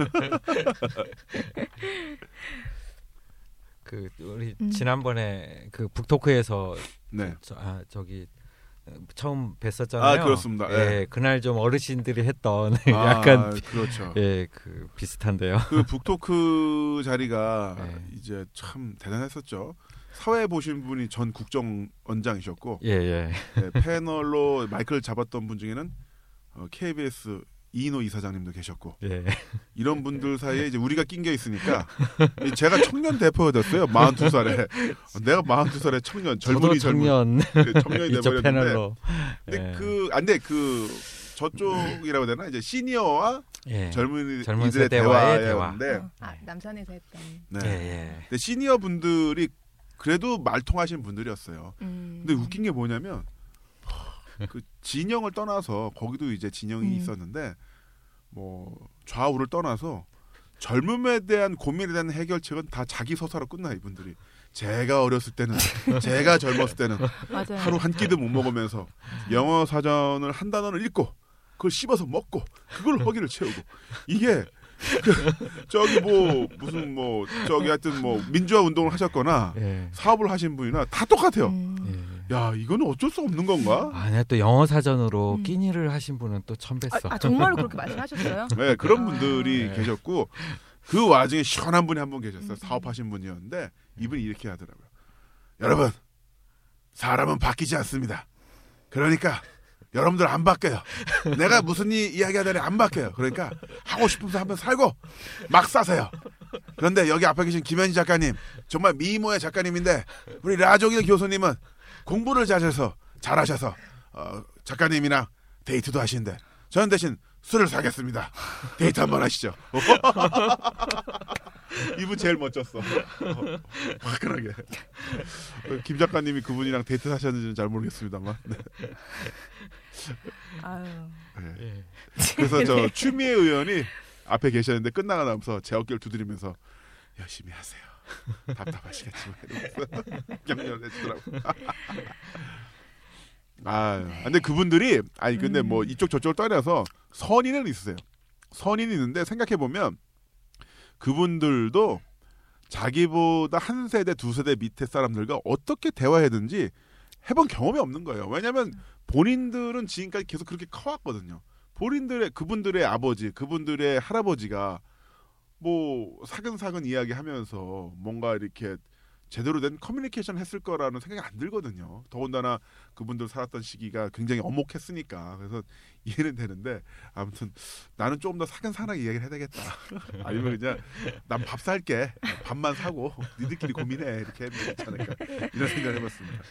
그 우리 음. 지난번에 그 북토크에서 네. 저, 아 저기 처음 뵀었잖아요. 아 그렇습니다. 예, 예. 그날 좀 어르신들이 했던 아, 약간 그렇죠. 예, 그 비슷한데요. 그 북토크 자리가 네. 이제 참 대단했었죠. 사회 보신 분이 전 국정원장이셨고 예, 예. 네, 패널로 마이크를 잡았던 분 중에는 어, 케이비에스 이인호 이사장님도 계셨고 예. 이런 분들 사이에 이제 우리가 낑겨 있으니까 제가 청년 대표가 됐어요. 마흔두 살에 내가 마흔두 살에 청년 젊은이 저도 청년 젊은 청년이 이쪽 돼버렸는데 패널로. 근데 예. 그 안돼 그 저쪽이라고 해야 되나 이제 시니어와 예. 젊은이들의 젊은 세대와의 대화. 대화였는데 어, 아, 남산에서 했던. 네. 예, 예. 근데 시니어 분들이 그래도 말통하신 분들이었어요. 음. 근데 웃긴 게 뭐냐면 그 진영을 떠나서 거기도 이제 진영이 음. 있었는데 뭐 좌우를 떠나서 젊음에 대한 고민에 대한 해결책은 다 자기 서사로 끝나 이분들이. 제가 어렸을 때는 제가 젊었을 때는 맞아요. 하루 한 끼도 못 먹으면서 영어 사전을 한 단어를 읽고 그걸 씹어서 먹고 그걸 허기를 채우고 이게 그 저기 뭐 무슨 뭐 저기 하여튼 뭐 민주화 운동을 하셨거나 예. 사업을 하신 분이나 다 똑같아요. 음. 예. 야 이거는 어쩔 수 없는 건가? 아, 네, 또 영어 사전으로 음. 끼니를 하신 분은 또 처음 아, 뵀어. 아 정말로 그렇게 말씀하셨어요? 네 그런 아. 분들이 네. 계셨고 그 와중에 시원한 분이 한 분 계셨어요. 음. 사업하신 분이었는데 이분이 이렇게 하더라고요. 여러분 사람은 바뀌지 않습니다. 그러니까 여러분들 안 바뀌어요. 내가 무슨 이, 이야기하더니 안 바뀌어요. 그러니까 하고 싶으면서 한번 살고 막 사세요. 그런데 여기 앞에 계신 김현지 작가님 정말 미모의 작가님인데 우리 라종일 교수님은 공부를 잘해서 잘하셔서 어, 작가님이랑 데이트도 하시는데 저는 대신 술을 사겠습니다. 데이트 한번 하시죠. 이분 제일 멋졌어. 어, 화끈하게. 어, 김 작가님이 그분이랑 데이트 하셨는지는 잘 모르겠습니다만. 네. 아유. 네. 예. 그래서 저 추미애 의원이 앞에 계셨는데 끝나고 나면서 제 어깨를 두드리면서 열심히 하세요. 답답하시겠지만 이러면서 격려를 해주더라고. 아, 근데 그분들이 아니 근데 뭐 이쪽 저쪽을 떠나서 선의는 있으세요. 선의는 있는데 생각해 보면 그분들도 자기보다 한 세대 두 세대 밑에 사람들과 어떻게 대화하든지 해본 경험이 없는 거예요. 왜냐하면 본인들은 지금까지 계속 그렇게 커왔거든요. 본인들의 그분들의 아버지, 그분들의 할아버지가 뭐 사근사근 이야기하면서 뭔가 이렇게 제대로 된 커뮤니케이션 했을 거라는 생각이 안 들거든요. 더군다나 그분들 살았던 시기가 굉장히 엄혹했으니까. 그래서 이해는 되는데 아무튼 나는 조금 더 사근사근하게 이야기를 해야 되겠다. 아니면 그냥 난 밥 살게. 밥만 사고 니들끼리 고민해. 이렇게 하면 되지 않을까. 이런 생각을 해봤습니다.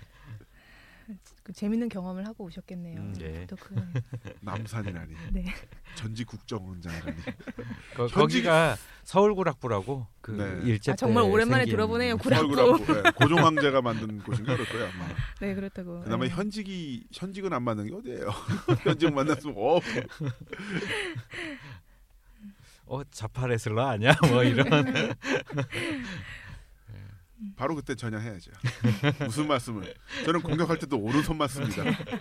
그 재밌는 경험을 하고 오셨겠네요. 음, 예. 또 그, 남산이라니. 네. 전직 국정원장이라니. 거, 현직- 거기가 서울구락부라고 그 네. 일제 아, 정말 때 오랜만에 생긴- 들어보네요. 구락- 서울구락부. 네, 고종황제가 만든 곳인가 그럴 거예요 아마. 네, 그렇다고. 그다음에 네. 현직이 현직은 안 맞는 게 어디예요? 현직 만났으면 어 어 자파레슬러 아니야? 뭐 이런. 바로 그때 전향해야죠. 무슨 말씀을? 저는 공격할 때도 오른손만 씁니다.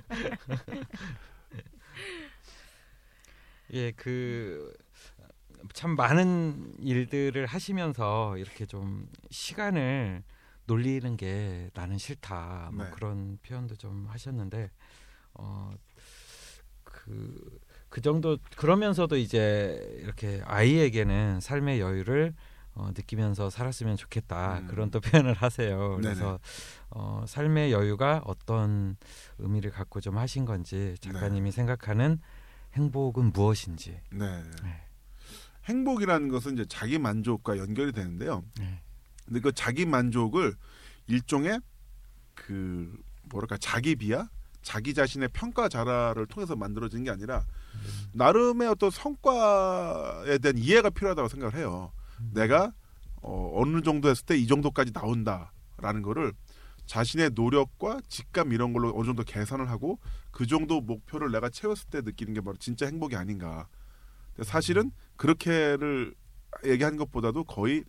예, 그 참 많은 일들을 하시면서 이렇게 좀 시간을 놀리는 게 나는 싫다. 뭐 네. 그런 표현도 좀 하셨는데 어 그 그 정도 그러면서도 이제 이렇게 아이에게는 삶의 여유를 어, 느끼면서 살았으면 좋겠다. 음. 그런 또 표현을 하세요. 네네. 그래서 어, 삶의 여유가 어떤 의미를 갖고 좀 하신 건지 작가님이 네. 생각하는 행복은 무엇인지. 네. 네. 행복이라는 것은 이제 자기 만족과 연결이 되는데요. 네. 근데 그 자기 만족을 일종의 그 뭐랄까 자기 비하, 자기 자신의 평가 자라를 통해서 만들어지는 게 아니라 음. 나름의 어떤 성과에 대한 이해가 필요하다고 생각을 해요. 음. 내가 어, 어느 정도 했을 때 이 정도까지 나온다라는 거를 자신의 노력과 직감 이런 걸로 어느 정도 계산을 하고 그 정도 목표를 내가 채웠을 때 느끼는 게 바로 진짜 행복이 아닌가. 근데 사실은 그렇게를 얘기하는 것보다도 거의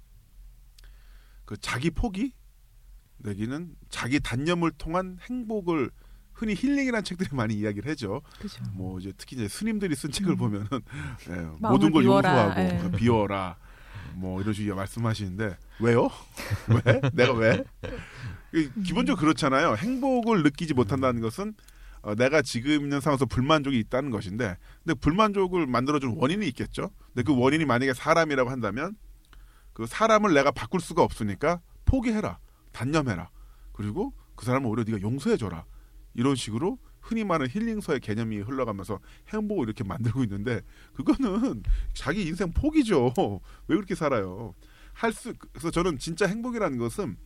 그 자기 포기 내기는 자기 단념을 통한 행복을 흔히 힐링이라는 책들이 많이 이야기를 하죠. 그죠. 뭐 이제 특히 이제 스님들이 쓴 책을 음. 보면은 예, 마음을 모든 걸 비워라. 용서하고 예. 비워라 뭐 이런 식으로 말씀하시는데 왜요? 왜? 내가 왜? 기본적으로 그렇잖아요. 행복을 느끼지 못한다는 것은 어, 내가 지금 있는 상황에서 불만족이 있다는 것인데, 근데 불만족을 만들어준 원인이 있겠죠. 근데 그 원인이 만약에 사람이라고 한다면 그 사람을 내가 바꿀 수가 없으니까 포기해라, 단념해라. 그리고 그 사람을 오히려 네가 용서해줘라. 이런 식으로 흔히 말하는 힐링서의 개념이 흘러가면서 행복을 이렇게 만들고 있는데 그거는 자기 인생 포기죠. 왜 그렇게 살아요? 할 수, 그래서 저는 진짜 행복이라는 것은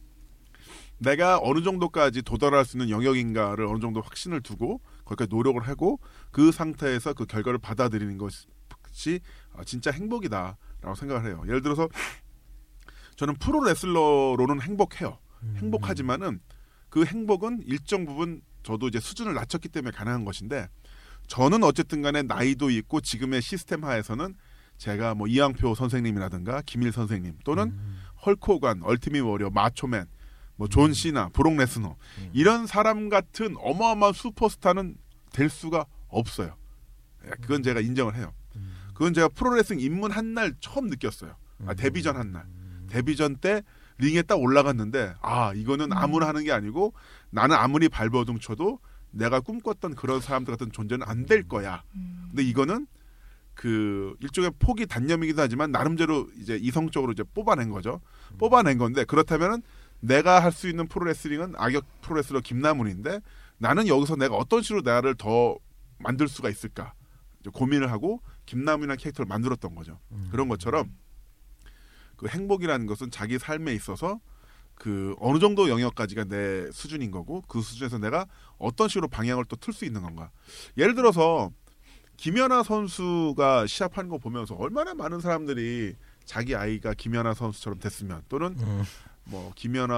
내가 어느 정도까지 도달할 수 있는 영역인가를 어느 정도 확신을 두고 거기까지 노력을 하고 그 상태에서 그 결과를 받아들이는 것이 진짜 행복이다라고 생각을 해요. 예를 들어서 저는 프로레슬러로는 행복해요. 음. 행복하지만은 그 행복은 일정 부분 저도 이제 수준을 낮췄기 때문에 가능한 것인데, 저는 어쨌든 간에 나이도 있고 지금의 시스템 하에서는 제가 뭐 이양표 선생님이라든가 김일 선생님 또는 음. 헐크 호간, 얼티밋 워리어, 마초맨, 뭐 존 시나, 브록 레스너 음. 이런 사람 같은 어마어마한 슈퍼스타는 될 수가 없어요. 그건 제가 인정을 해요. 음. 그건 제가 프로레슬링 입문한 날 처음 느꼈어요. 아, 데뷔전 한 날. 데뷔전 때 링에 딱 올라갔는데 아 이거는 아무나 하는 게 아니고 나는 아무리 발버둥 쳐도 내가 꿈꿨던 그런 사람들 같은 존재는 안 될 거야. 근데 이거는 그 일종의 포기 단념이기도 하지만 나름대로 이제 이성적으로 이제 뽑아낸 거죠. 뽑아낸 건데 그렇다면은 내가 할 수 있는 프로레슬링은 악역 프로레슬러 김남훈인데 나는 여기서 내가 어떤 식으로 나를 더 만들 수가 있을까 이제 고민을 하고 김남훈이라는 캐릭터를 만들었던 거죠. 음. 그런 것처럼 그 행복이라는 것은 자기 삶에 있어서 그 어느 정도 영역까지가 내 수준인 거고 그 수준에서 내가 어떤 식으로 방향을 또 틀 수 있는 건가. 예를 들어서 김연아 선수가 시합하는 거 보면서 얼마나 많은 사람들이 자기 아이가 김연아 선수처럼 됐으면 또는 음. 뭐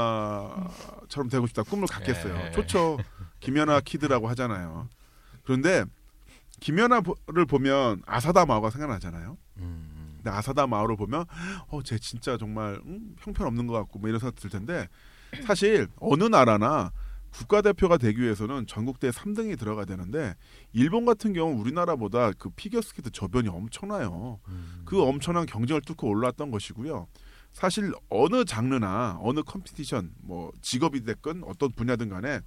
김연아처럼 되고 싶다 꿈을 갖겠어요. 예. 좋죠. 김연아 키드라고 하잖아요. 그런데 김연아를 보면 아사다 마오가 생각나잖아요. 음. 근데 아사다 마오를 보면 어, 쟤 진짜 정말 음, 형편없는 것 같고 뭐 이런 생각 들 텐데 사실 어느 나라나 국가대표가 되기 위해서는 전국대회 삼 등이 들어가야 되는데 일본 같은 경우 우리나라보다 그 피겨스케이트 저변이 엄청나요. 음. 그 엄청난 경쟁을 뚫고 올라왔던 것이고요. 사실 어느 장르나 어느 컴피티션 뭐 직업이 됐건 어떤 분야든 간에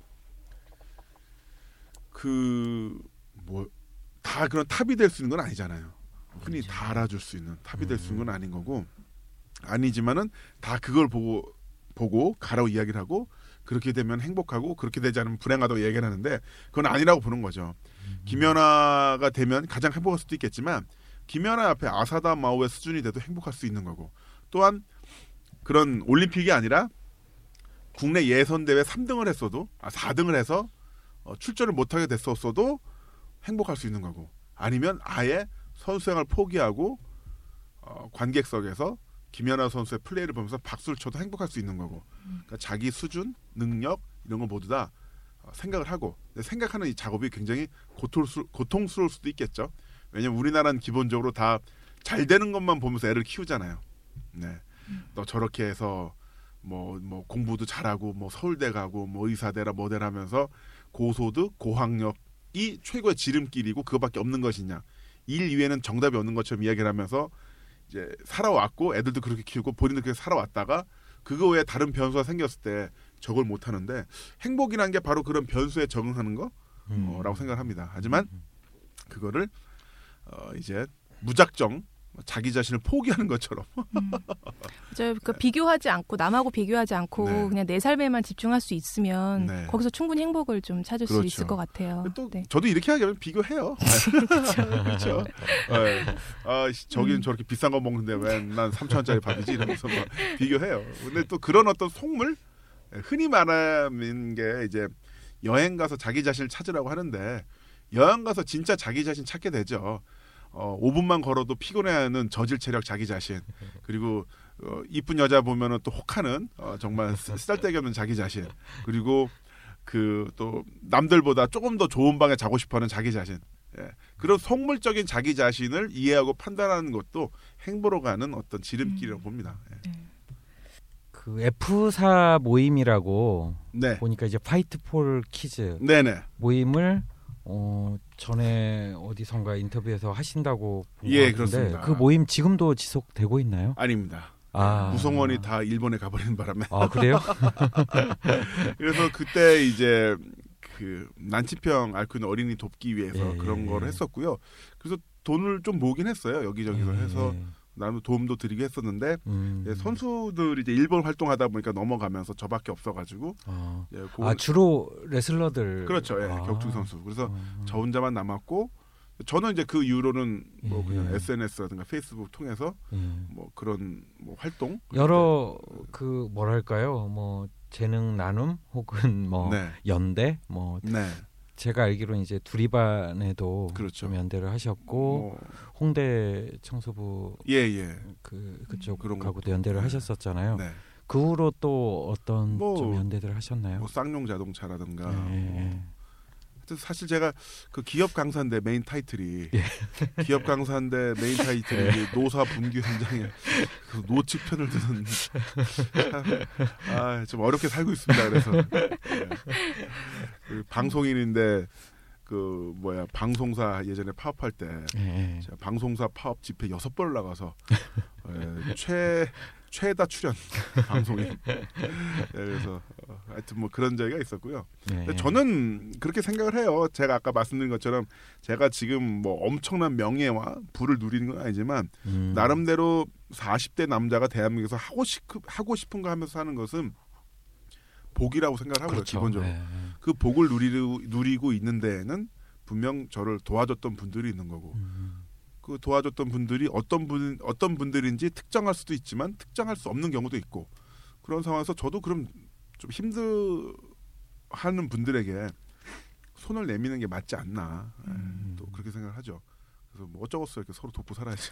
그 뭐 다 그런 탑이 될 수 있는 건 아니잖아요. 흔히 그렇죠. 다 알아줄 수 있는 탑이 될 수 있는 건 음. 아닌 거고 아니지만은 다 그걸 보고 보고 가라고 이야기를 하고 그렇게 되면 행복하고 그렇게 되지 않으면 불행하다고 얘기를 하는데 그건 아니라고 보는 거죠. 음. 김연아가 되면 가장 행복할 수도 있겠지만 김연아 앞에 아사다 마오의 수준이 돼도 행복할 수 있는 거고 또한 그런 올림픽이 아니라 국내 예선 대회 삼 등을 했어도 아 사 등을 해서 어, 출전을 못하게 됐었어도 행복할 수 있는 거고 아니면 아예 선수생활 포기하고 어, 관객석에서 김연아 선수의 플레이를 보면서 박수를 쳐도 행복할 수 있는 거고 그러니까 자기 수준, 능력 이런 거 모두 다 어, 생각을 하고 생각하는 이 작업이 굉장히 고통스러, 고통스러울 수도 있겠죠. 왜냐면 우리나라는 기본적으로 다 잘 되는 것만 보면서 애를 키우잖아요. 네, 너 저렇게 해서 뭐, 뭐 공부도 잘하고 뭐 서울대 가고 뭐 의사대라 뭐대라 하면서 고소득, 고학력이 최고의 지름길이고 그거밖에 없는 것이냐. 일 이외에는 정답이 없는 것처럼 이야기를 하면서 이제 살아왔고 애들도 그렇게 키우고 본인도 그렇게 살아왔다가 그거 외에 다른 변수가 생겼을 때 저걸 못하는데 행복이라는 게 바로 그런 변수에 적응하는 거라고 음. 생각을 합니다. 하지만 그거를 어, 이제 무작정 자기 자신을 포기하는 것처럼. 음. 맞아요. 그러니까 비교하지 않고 남하고 비교하지 않고 네. 그냥 내 삶에만 집중할 수 있으면 네. 거기서 충분히 행복을 좀 찾을 그렇죠. 수 있을 것 같아요. 또 네. 저도 이렇게 하면 비교해요. 그렇죠. 네. 아, 저기는 음. 저렇게 비싼 거 먹는데 왜 난 삼천 원짜리 밥이지 이러면서 막 비교해요. 근데 또 그런 어떤 속물, 흔히 말하는 게 이제 여행 가서 자기 자신을 찾으라고 하는데 여행 가서 진짜 자기 자신 찾게 되죠. 어, 오 분만 걸어도 피곤해하는 저질 체력 자기 자신, 그리고 어, 이쁜 여자 보면은 또 혹하는 어, 정말 쓰잘데기 없는 자기 자신, 그리고 그 또 남들보다 조금 더 좋은 방에 자고 싶어하는 자기 자신. 예. 그런 속물적인 자기 자신을 이해하고 판단하는 것도 행보로 가는 어떤 지름길이라고 음. 봅니다. 예. 그 에프사 모임이라고 네, 보니까 이제 파이트 폴 키즈 네네, 모임을 어, 전에 어디선가 인터뷰에서 하신다고 본 예, 것 같은데 그렇습니다. 그 모임 지금도 지속되고 있나요? 아닙니다. 아. 구성원이 다 일본에 가버리는 바람에. 아 그래요? 그래서 그때 이제 그 난치병 앓고 있는 어린이 돕기 위해서 예, 그런 예, 거를 예. 했었고요. 그래서 돈을 좀 모으긴 했어요. 여기저기서 예, 해서 예. 나름 도움도 드리고 했었는데 음. 예, 선수들이 이제 일본 활동하다 보니까 넘어가면서 저밖에 없어가지고 어. 예, 아 그걸- 주로 레슬러들 그렇죠. 예, 아. 격투기 선수. 그래서 어. 저 혼자만 남았고 저는 이제 그 이후로는 뭐 예, 그냥 예. 에스엔에스라든가 페이스북 통해서 예. 뭐 그런 뭐 활동 여러 그 뭐랄까요 뭐 재능 나눔 혹은 뭐 네, 연대 뭐 네, 제가 알기로는 이제 두리반에도 그렇죠. 좀 연대를 하셨고 뭐, 홍대 청소부 예, 예, 그 그런 그쪽하고도 것도. 연대를 네. 하셨었잖아요. 네, 그 후로 또 어떤 뭐, 좀 연대들을 하셨나요? 뭐 쌍용 자동차라든가. 예, 뭐. 예. 하여튼 사실 제가 그 기업 강사인데 메인 타이틀이 예. 기업 강사인데 메인 타이틀이 노사 분규 현장에 그 노측편을 드는 아좀 어렵게 살고 있습니다. 그래서 예. 그 방송인인데 그 뭐야 방송사 예전에 파업할 때 예, 예. 제가 방송사 파업 집회 여섯 번 나가서 예, 최 최다 출연 방송인. 예, 그래서 어, 하여튼 뭐 그런 적이 있었고요. 예, 근데 예. 저는 그렇게 생각을 해요. 제가 아까 말씀드린 것처럼 제가 지금 뭐 엄청난 명예와 부를 누리는 건 아니지만 음. 나름대로 사십 대 남자가 대한민국에서 하고 싶 하고 싶은 거 하면서 사는 것은 복이라고 생각을 하고요. 그렇죠. 기본적으로 예, 예. 그 복을 누리고 누리고 있는 데에는 분명 저를 도와줬던 분들이 있는 거고 음. 그 도와줬던 분들이 어떤 분 어떤 분들인지 특정할 수도 있지만 특정할 수 없는 경우도 있고 그런 상황에서 저도 그럼 좀 힘들어하는 분들에게 손을 내미는 게 맞지 않나 예, 음. 또 그렇게 생각을 하죠. 그래서 뭐 어쩌겠어 이렇게 서로 돕고 살아야지.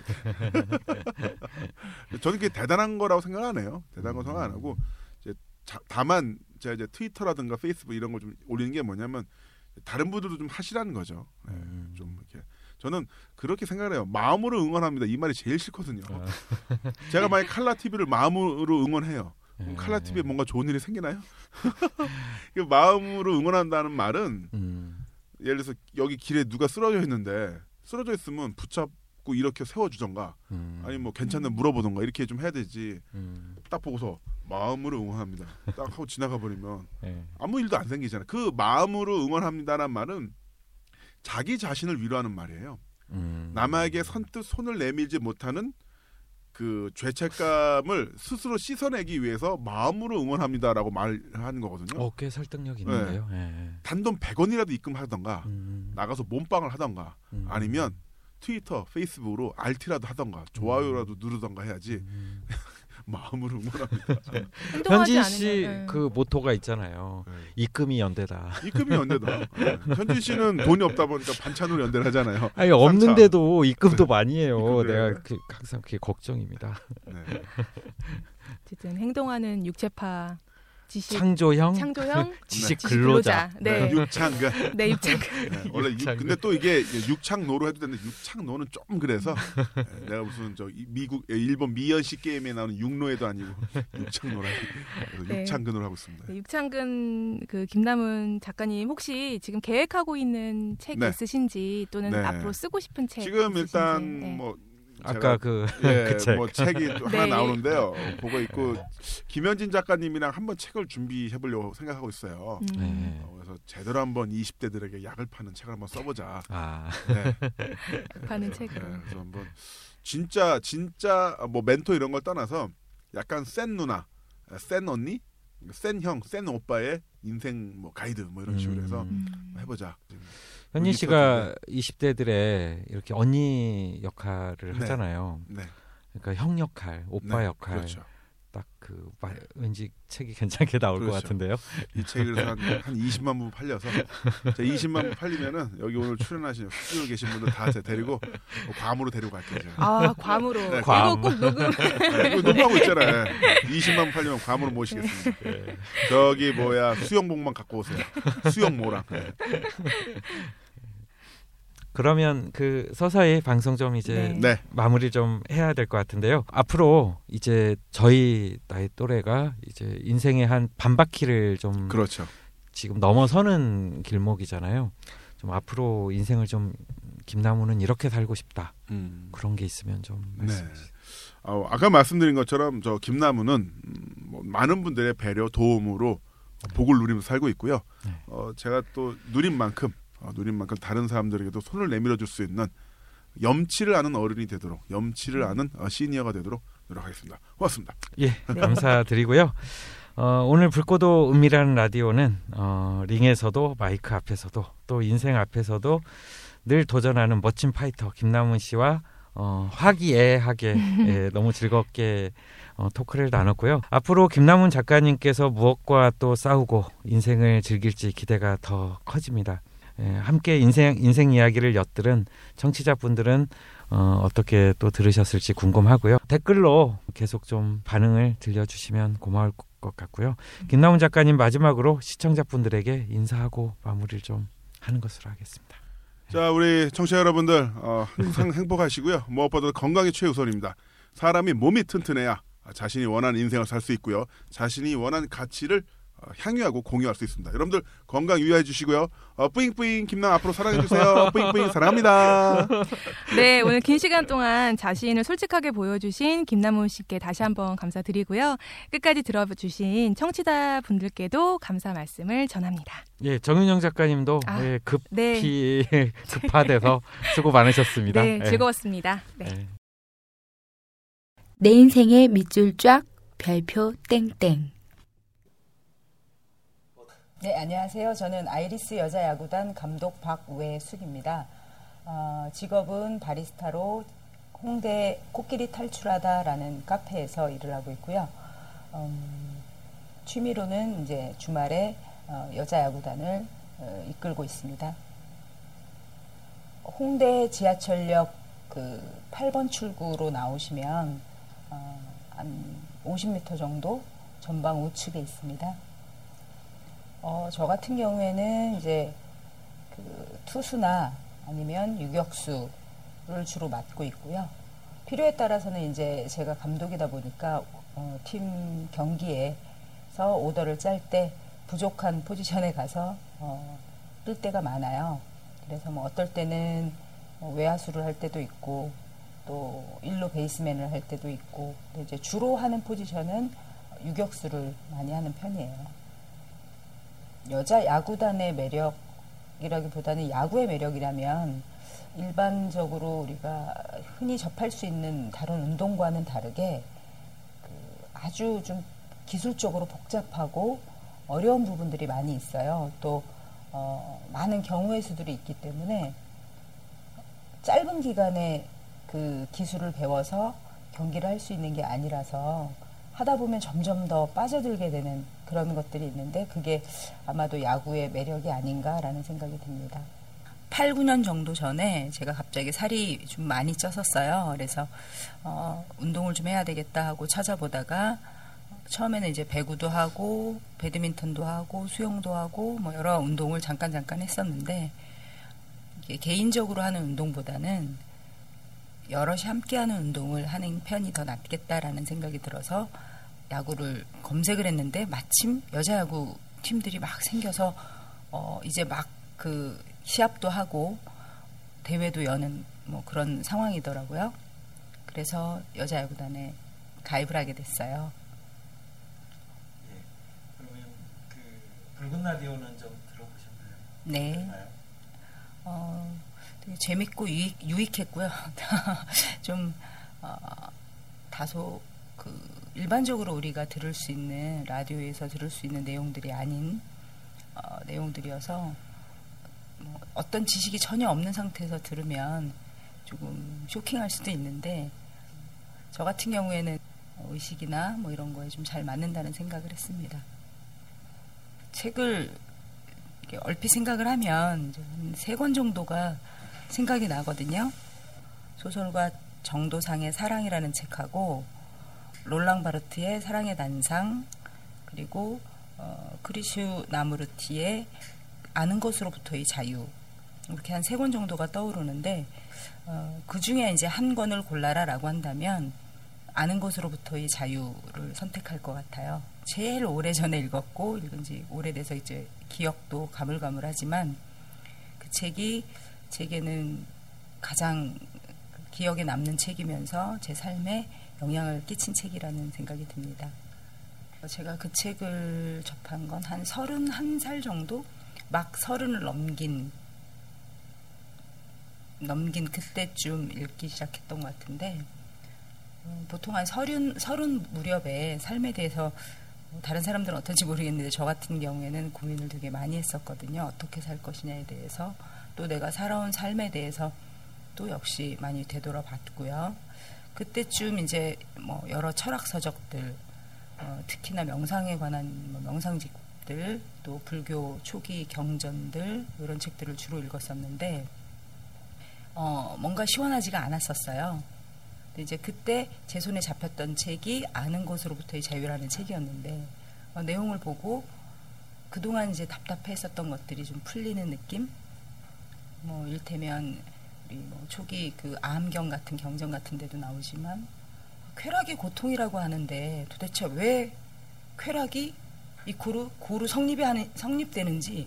저는 그게 대단한 거라고 생각 안 해요. 대단한 거 생각 안 하고 이제 자, 다만 제가 이제 트위터라든가 페이스북 이런 걸 좀 올리는 게 뭐냐면 다른 분들도 좀 하시라는 거죠. 예, 음. 좀 이렇게 저는 그렇게 생각을 해요. 마음으로 응원합니다. 이 말이 제일 싫거든요. 아. 제가 만약 칼라 티비를 마음으로 응원해요. 그럼 예, 칼라 예. 티비에 뭔가 좋은 일이 생기나요? 그 마음으로 응원한다는 말은 음. 예를 들어서 여기 길에 누가 쓰러져 있는데 쓰러져 있으면 붙잡고 이렇게 세워주던가 음. 아니 뭐 괜찮나 물어보던가 이렇게 좀 해야 되지. 음. 딱 보고서 마음으로 응원합니다. 딱 하고 지나가 버리면 예. 아무 일도 안 생기잖아요. 그 마음으로 응원합니다라는 말은 자기 자신을 위로하는 말이에요. 음. 남에게 선뜻 손을 내밀지 못하는 그 죄책감을 스스로 씻어내기 위해서 마음으로 응원합니다라고 말하는 거거든요. 어, 꽤 설득력 있는데요. 예, 예. 단돈 백 원이라도 입금하던가 음. 나가서 몸빵을 하던가 음. 아니면 트위터, 페이스북으로 알티라도 하던가 좋아요라도 누르던가 해야지 음. 마음으로 응원합니다. 행동하지 현진 않으면, 씨 예. 그 모토가 있잖아요. 네. 입금이 연대다. 입금이 연대다. 네. 현진 씨는 돈이 없다 보니까 반찬으로 연대를 하잖아요. 아니 없는데도 입금도 많이 해요. 입금을 내가 해요? 그, 항상 그게 걱정입니다. 네. 어쨌든 행동하는 육체파 지식 창조형 창조형 지식 지식 근로자. 네, 육창근. 네 육창. 네, 원래 육, 육창근. 근데 또 이게 육창노로 해도 되는데 육창노는 좀 그래서 네, 내가 무슨 저 이- 미국 일본 미연씨 게임에 나오는 육노에도 아니고 육창노라 그래서 네. 육창근으로 하고 있습니다. 네, 육창근 그 김남은 작가님 혹시 지금 계획하고 있는 책 네. 있으신지 또는 네. 앞으로 쓰고 싶은 책 지금 있으신지. 일단 네. 뭐 아까 그, 예, 그 책. 뭐 책이 또 하나 네. 나오는데요. 그거 있고 김현진 작가님이랑 한번 책을 준비해 보려고 생각하고 있어요. 음. 네. 어, 그래서 제대로 한번 이십 대들에게 약을 파는 책을 한번 써보자. 아, 네. 파는 네, 책으로. 그래서 한번 진짜 진짜 뭐 멘토 이런 걸 떠나서 약간 센 누나, 센 언니, 센 형, 센 오빠의 인생 뭐 가이드 뭐 이런 식으로 해서 음. 음. 해보자. 현진 여기 씨가 이십 대들의 이렇게 언니 역할을 네. 하잖아요. 네, 그러니까 형 역할, 오빠 네, 역할. 그렇죠. 딱 그 왠지 책이 괜찮게 나올 그렇죠. 것 같은데요. 이 책을 한, 한 이십만 부 팔려서 자, 이십만 부 팔리면은 여기 오늘 출연하신 스튜디오 계신 분들 다 제가 데리고 뭐 괌으로 데리고 갈게요. 제가. 아, 괌으로. 네, 이거 괌. 꼭 녹음. 네, 이거 녹음하고 있잖아요. 이십만 부 팔리면 괌으로 모시겠습니다. 네. 저기 뭐야 수영복만 갖고 오세요. 수영모랑. 네. 그러면 그 서서히 방송 좀 이제 네. 네. 마무리 좀 해야 될 것 같은데요. 앞으로 이제 저희 나이 또래가 이제 인생의 한 반바퀴를 좀 그렇죠. 지금 넘어서는 길목이잖아요. 좀 앞으로 인생을 좀 김나무는 이렇게 살고 싶다. 음. 그런 게 있으면 좀 네. 말씀해 주세요. 어, 아까 말씀드린 것처럼 저 김나무는 음, 뭐 많은 분들의 배려 도움으로 복을 누리면서 살고 있고요. 네. 어, 제가 또 누린 만큼 어, 누린 만큼 다른 사람들에게도 손을 내밀어 줄 수 있는 염치를 아는 어른이 되도록 염치를 아는 어, 시니어가 되도록 노력하겠습니다. 고맙습니다. 예, 감사드리고요. 어, 오늘 불꽃도 은밀한 라디오는 어, 링에서도 마이크 앞에서도 또 인생 앞에서도 늘 도전하는 멋진 파이터 김남훈 씨와 어, 화기애애하게 예, 너무 즐겁게 어, 토크를 나눴고요. 앞으로 김남훈 작가님께서 무엇과 또 싸우고 인생을 즐길지 기대가 더 커집니다. 예, 함께 인생 인생 이야기를 엿들은 청취자분들은 어, 어떻게 또 들으셨을지 궁금하고요. 댓글로 계속 좀 반응을 들려주시면 고마울 것 같고요. 김남훈 작가님 마지막으로 시청자분들에게 인사하고 마무리를 좀 하는 것으로 하겠습니다. 자, 우리 청취자 여러분들 어, 항상 행복하시고요. 무엇보다 건강이 최우선입니다. 사람이 몸이 튼튼해야 자신이 원하는 인생을 살 수 있고요. 자신이 원하는 가치를 어, 향유하고 공유할 수 있습니다. 여러분들 건강 유의해 주시고요. 어, 뿌잉뿌잉 김남 앞으로 사랑해 주세요. 뿌잉뿌잉 사랑합니다. 네, 오늘 긴 시간 동안 자신을 솔직하게 보여주신 김남훈 씨께 다시 한번 감사드리고요. 끝까지 들어주신 청취자 분들께도 감사 말씀을 전합니다. 예, 정윤영 작가님도 아, 예, 네. 급히 급파돼서 수고 많으셨습니다. 네, 예. 즐거웠습니다. 네. 예. 내 인생의 밑줄 쫙 별표 땡땡. 네, 안녕하세요. 저는 아이리스 여자야구단 감독 박외숙입니다. 어, 직업은 바리스타로 홍대 코끼리 탈출하다라는 카페에서 일을 하고 있고요. 음, 취미로는 이제 주말에 어, 여자야구단을 어, 이끌고 있습니다. 홍대 지하철역 그 팔 번 출구로 나오시면 어, 한 오십 미터 정도 전방 우측에 있습니다. 어, 저 같은 경우에는 이제 그 투수나 아니면 유격수를 주로 맡고 있고요. 필요에 따라서는 이제 제가 감독이다 보니까 어, 팀 경기에서 오더를 짤 때 부족한 포지션에 가서 어, 뜰 때가 많아요. 그래서 뭐 어떨 때는 뭐 외야수를 할 때도 있고 또 일루 베이스맨을 할 때도 있고 이제 주로 하는 포지션은 유격수를 많이 하는 편이에요. 여자 야구단의 매력이라기보다는 야구의 매력이라면 일반적으로 우리가 흔히 접할 수 있는 다른 운동과는 다르게 그 아주 좀 기술적으로 복잡하고 어려운 부분들이 많이 있어요. 또 어, 많은 경우의 수들이 있기 때문에 짧은 기간에 그 기술을 배워서 경기를 할 수 있는 게 아니라서 하다 보면 점점 더 빠져들게 되는 그런 것들이 있는데 그게 아마도 야구의 매력이 아닌가라는 생각이 듭니다. 팔, 구 년 정도 전에 제가 갑자기 살이 좀 많이 쪘었어요. 그래서 어, 운동을 좀 해야 되겠다 하고 찾아보다가 처음에는 이제 배구도 하고 배드민턴도 하고 수영도 하고 뭐 여러 운동을 잠깐 잠깐 했었는데 이게 개인적으로 하는 운동보다는 여럿이 함께하는 운동을 하는 편이 더 낫겠다라는 생각이 들어서 야구를 검색을 했는데 마침 여자야구 팀들이 막 생겨서 어 이제 막 그 시합도 하고 대회도 여는 뭐 그런 상황이더라고요. 그래서 여자야구단에 가입을 하게 됐어요. 예. 그러면 그 붉은 라디오는 좀 들어보셨나요? 네. 그런가요? 어, 되게 재밌고 유익, 유익했고요. 좀 어, 다소 그 일반적으로 우리가 들을 수 있는 라디오에서 들을 수 있는 내용들이 아닌 어, 내용들이어서 뭐 어떤 지식이 전혀 없는 상태에서 들으면 조금 쇼킹할 수도 있는데 저 같은 경우에는 의식이나 뭐 이런 거에 좀 잘 맞는다는 생각을 했습니다. 책을 이렇게 얼핏 생각을 하면 세 권 정도가 생각이 나거든요. 소설가 정도상의 사랑이라는 책하고 롤랑 바르트의 사랑의 단상, 그리고 어, 크리슈 나무르티의 아는 것으로부터의 자유, 이렇게 한 세 권 정도가 떠오르는데 어, 그 중에 이제 한 권을 골라라라고 한다면 아는 것으로부터의 자유를 선택할 것 같아요. 제일 오래전에 읽었고 읽은 지 오래돼서 이제 기억도 가물가물하지만 그 책이 제게는 가장 기억에 남는 책이면서 제 삶에 영향을 끼친 책이라는 생각이 듭니다. 제가 그 책을 접한 건 한 서른한 살 정도? 막 서른을 넘긴 넘긴 그때쯤 읽기 시작했던 것 같은데 어, 보통 한 서른, 서른 무렵에 삶에 대해서 뭐 다른 사람들은 어떤지 모르겠는데 저 같은 경우에는 고민을 되게 많이 했었거든요. 어떻게 살 것이냐에 대해서, 또 내가 살아온 삶에 대해서 또 역시 많이 되돌아봤고요. 그때쯤 이제 뭐 여러 철학 서적들, 어, 특히나 명상에 관한 뭐 명상집들, 또 불교 초기 경전들 이런 책들을 주로 읽었었는데 어, 뭔가 시원하지가 않았었어요. 근데 이제 그때 제 손에 잡혔던 책이 아는 것으로부터의 자유라는 책이었는데 어, 내용을 보고 그동안 이제 답답했었던 것들이 좀 풀리는 느낌? 뭐 일테면 우리 뭐 초기 그 암경 같은 경전 같은 데도 나오지만 쾌락이 고통이라고 하는데 도대체 왜 쾌락이 이 고루, 고루 성립이 하는, 성립되는지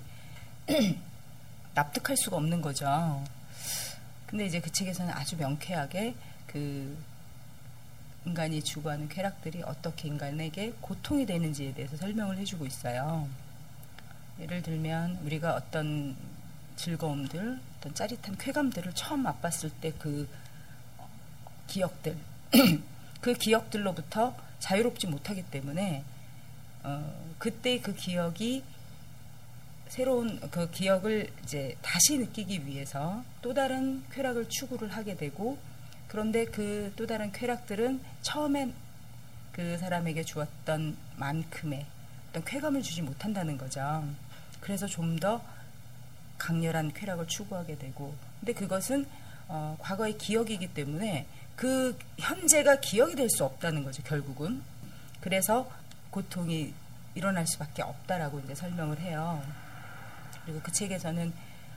납득할 수가 없는 거죠. 근데 이제 그 책에서는 아주 명쾌하게 그 인간이 추구하는 쾌락들이 어떻게 인간에게 고통이 되는지에 대해서 설명을 해주고 있어요. 예를 들면 우리가 어떤 즐거움들, 어떤 짜릿한 쾌감들을 처음 맛봤을 때 그 기억들, 그 기억들로부터 자유롭지 못하기 때문에 어, 그때 그 기억이 새로운 그 기억을 이제 다시 느끼기 위해서 또 다른 쾌락을 추구를 하게 되고, 그런데 그 또 다른 쾌락들은 처음엔 그 사람에게 주었던 만큼의 어떤 쾌감을 주지 못한다는 거죠. 그래서 좀 더 강렬한 쾌락을 추구하게 되고, 근데 그것은 어, 과거의 기억이기 때문에 그 현재가 기억이 될 수 없다는 거죠, 결국은. 그래서 고통이 일어날 수밖에 없다라고 이제 설명을 해요. 그리고 그 책에서는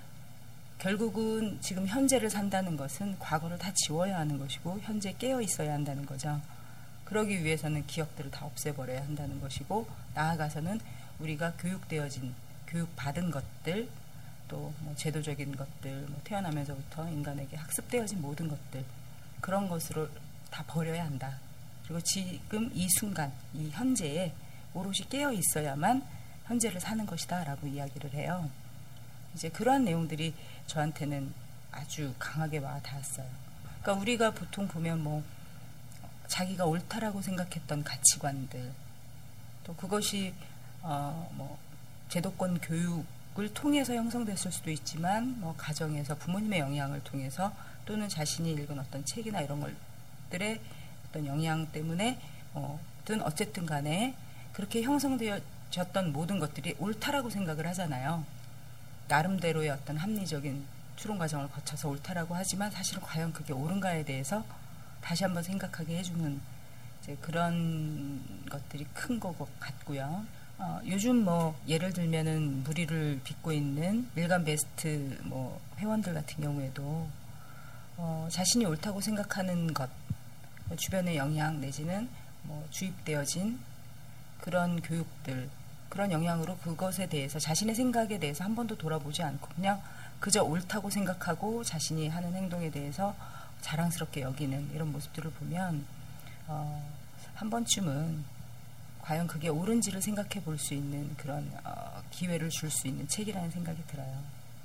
결국은 지금 현재를 산다는 것은 과거를 다 지워야 하는 것이고 현재 깨어 있어야 한다는 거죠. 그러기 위해서는 기억들을 다 없애버려야 한다는 것이고, 나아가서는 우리가 교육되어진, 교육받은 것들, 또 뭐 제도적인 것들, 뭐 태어나면서부터 인간에게 학습되어진 모든 것들, 그런 것으로 다 버려야 한다. 그리고 지금 이 순간, 이 현재에 오롯이 깨어 있어야만 현재를 사는 것이다 라고 이야기를 해요. 이제 그러한 내용들이 저한테는 아주 강하게 와 닿았어요. 그러니까 우리가 보통 보면 뭐 자기가 옳다라고 생각했던 가치관들, 또 그것이 어 뭐 제도권 교육을 통해서 형성됐을 수도 있지만 뭐 가정에서 부모님의 영향을 통해서, 또는 자신이 읽은 어떤 책이나 이런 것들의 어떤 영향 때문에 어든 어쨌든 간에 그렇게 형성되어졌던 모든 것들이 옳다라고 생각을 하잖아요. 나름대로의 어떤 합리적인 추론 과정을 거쳐서 옳다라고 하지만 사실은 과연 그게 옳은가에 대해서 다시 한번 생각하게 해주는 이제 그런 것들이 큰 것 같고요. 어, 요즘 뭐 예를 들면은 무리를 빚고 있는 밀간 베스트 뭐 회원들 같은 경우에도 어, 자신이 옳다고 생각하는 것, 주변의 영향 내지는 뭐 주입되어진 그런 교육들, 그런 영향으로 그것에 대해서 자신의 생각에 대해서 한 번도 돌아보지 않고 그냥 그저 옳다고 생각하고 자신이 하는 행동에 대해서 자랑스럽게 여기는 이런 모습들을 보면 어, 한 번쯤은 과연 그게 옳은지를 생각해 볼 수 있는 그런 어, 기회를 줄 수 있는 책이라는 생각이 들어요.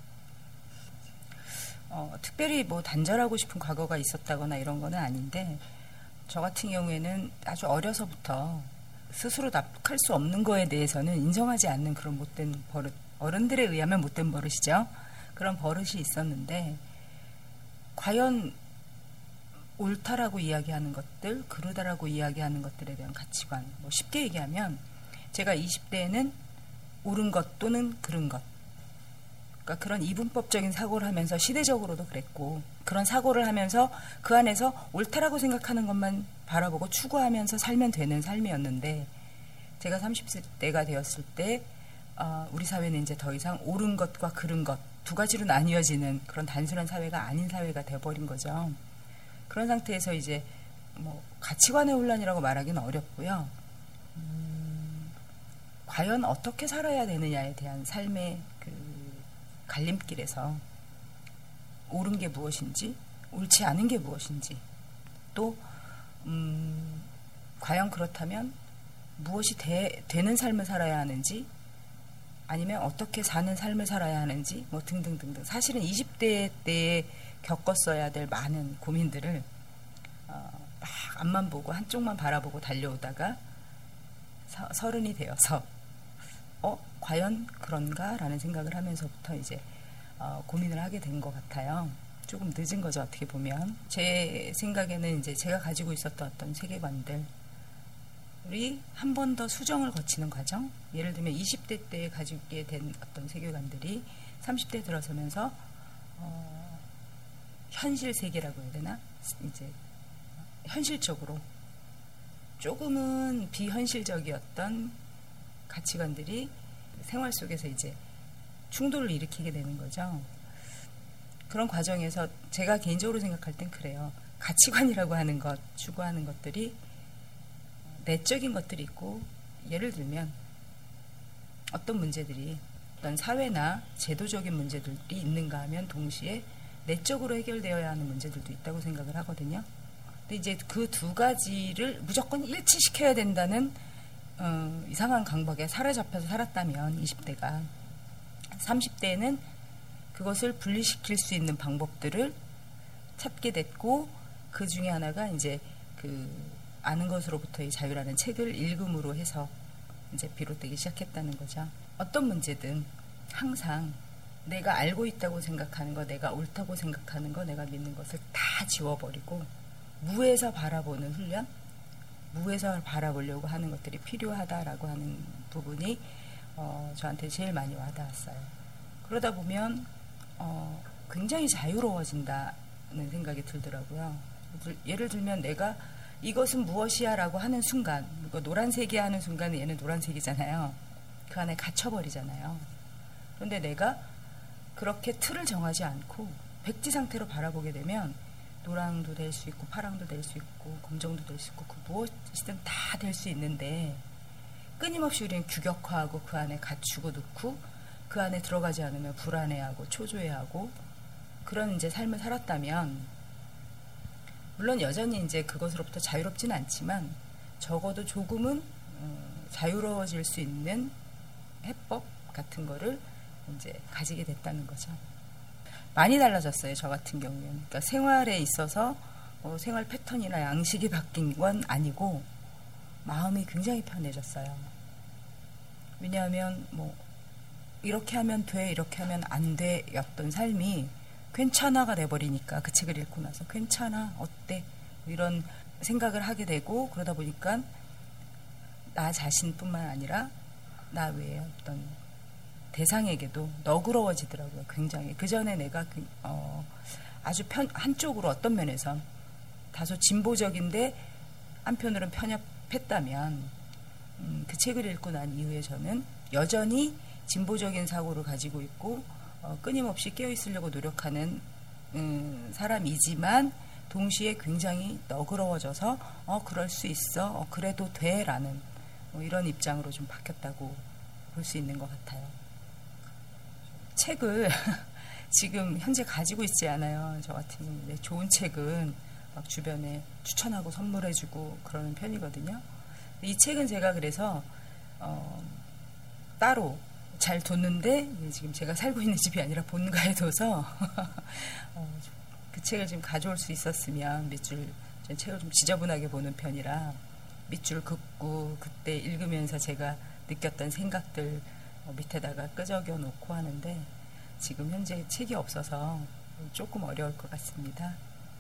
어, 특별히 뭐 단절하고 싶은 과거가 있었다거나 이런 거는 아닌데 저 같은 경우에는 아주 어려서부터 스스로 납득할 수 없는 거에 대해서는 인정하지 않는 그런 못된 버릇, 어른들에 의하면 못된 버릇이죠. 그런 버릇이 있었는데 과연 옳다라고 이야기하는 것들, 그르다라고 이야기하는 것들에 대한 가치관, 뭐 쉽게 얘기하면 제가 이십 대에는 옳은 것 또는 그른 것, 그러니까 그런 이분법적인 사고를 하면서 시대적으로도 그랬고 그런 사고를 하면서 그 안에서 옳다라고 생각하는 것만 바라보고 추구하면서 살면 되는 삶이었는데 제가 삼십 대가 되었을 때 어, 우리 사회는 이제 더 이상 옳은 것과 그른 것 두 가지로 나뉘어지는 그런 단순한 사회가 아닌 사회가 돼버린 거죠. 그런 상태에서 이제 뭐 가치관의 혼란이라고 말하기는 어렵고요. 음, 과연 어떻게 살아야 되느냐에 대한 삶의 그 갈림길에서 옳은 게 무엇인지 옳지 않은 게 무엇인지 또 음, 과연 그렇다면 무엇이 되, 되는 삶을 살아야 하는지 아니면 어떻게 사는 삶을 살아야 하는지 뭐 등등등등 사실은 이십 대 때에 겪었어야 될 많은 고민들을 어, 막 앞만 보고 한쪽만 바라보고 달려오다가 서, 서른이 되어서 어 과연 그런가라는 생각을 하면서부터 이제 어, 고민을 하게 된 것 같아요. 조금 늦은 거죠 어떻게 보면. 제 생각에는 이제 제가 가지고 있었던 어떤 세계관들이 한 번 더 수정을 거치는 과정. 예를 들면 이십 대 때 가지게 된 어떤 세계관들이 삼십 대 들어서면서 어, 현실 세계라고 해야 되나? 이제 현실적으로 조금은 비현실적이었던 가치관들이 생활 속에서 이제 충돌을 일으키게 되는 거죠. 그런 과정에서 제가 개인적으로 생각할 땐 그래요. 가치관이라고 하는 것, 추구하는 것들이 내적인 것들이 있고 예를 들면 어떤 문제들이 어떤 사회나 제도적인 문제들이 있는가 하면 동시에 내적으로 해결되어야 하는 문제들도 있다고 생각을 하거든요. 근데 이제 그 두 가지를 무조건 일치시켜야 된다는 어, 이상한 강박에 사로잡혀서 살았다면 이십 대가 삼십 대에는 그것을 분리시킬 수 있는 방법들을 찾게 됐고 그 중에 하나가 이제 그 아는 것으로부터의 자유라는 책을 읽음으로 해서 이제 비롯되기 시작했다는 거죠. 어떤 문제든 항상 내가 알고 있다고 생각하는 거, 내가 옳다고 생각하는 거, 내가 믿는 것을 다 지워버리고 무에서 바라보는 훈련, 무에서 바라보려고 하는 것들이 필요하다라고 하는 부분이 어, 저한테 제일 많이 와닿았어요. 그러다 보면 어, 굉장히 자유로워진다는 생각이 들더라고요. 예를 들면 내가 이것은 무엇이야 라고 하는 순간, 노란색이야 하는 순간에 얘는 노란색이잖아요. 그 안에 갇혀버리잖아요. 그런데 내가 그렇게 틀을 정하지 않고 백지 상태로 바라보게 되면 노랑도 될 수 있고 파랑도 될 수 있고 검정도 될 수 있고 그 무엇이든 다 될 수 있는데 끊임없이 우리는 규격화하고 그 안에 갖추고 넣고 그 안에 들어가지 않으면 불안해하고 초조해하고 그런 이제 삶을 살았다면 물론 여전히 이제 그것으로부터 자유롭지는 않지만 적어도 조금은 어, 자유로워질 수 있는 해법 같은 거를 이제 가지게 됐다는 거죠. 많이 달라졌어요. 저 같은 경우에는. 그러니까 생활에 있어서 어, 생활 패턴이나 양식이 바뀐 건 아니고 마음이 굉장히 편해졌어요. 왜냐하면 뭐 이렇게 하면 돼, 이렇게 하면 안 돼 였던 삶이 괜찮아가 돼버리니까 그 책을 읽고 나서 괜찮아, 어때? 이런 생각을 하게 되고 그러다 보니까 나 자신뿐만 아니라 나 외에 어떤 대상에게도 너그러워지더라고요. 굉장히. 그 전에 내가 그, 어, 아주 편, 한쪽으로 어떤 면에서 다소 진보적인데 한편으로는 편협했다면 음, 그 책을 읽고 난 이후에 저는 여전히 진보적인 사고를 가지고 있고 어, 끊임없이 깨어있으려고 노력하는 음, 사람이지만 동시에 굉장히 너그러워져서 어 그럴 수 있어, 어, 그래도 돼라는 뭐 이런 입장으로 좀 바뀌었다고 볼 수 있는 것 같아요. 책을 지금 현재 가지고 있지 않아요. 저 같은 경우는 좋은 책은 막 주변에 추천하고 선물해주고 그러는 편이거든요. 이 책은 제가 그래서 어, 따로 잘 뒀는데 지금 제가 살고 있는 집이 아니라 본가에 둬서 어, 그 책을 지금 가져올 수 있었으면 밑줄, 전 책을 좀 지저분하게 보는 편이라 밑줄 긋고 그때 읽으면서 제가 느꼈던 생각들 밑에다가 끄적여 놓고 하는데 지금 현재 책이 없어서 조금 어려울 것 같습니다.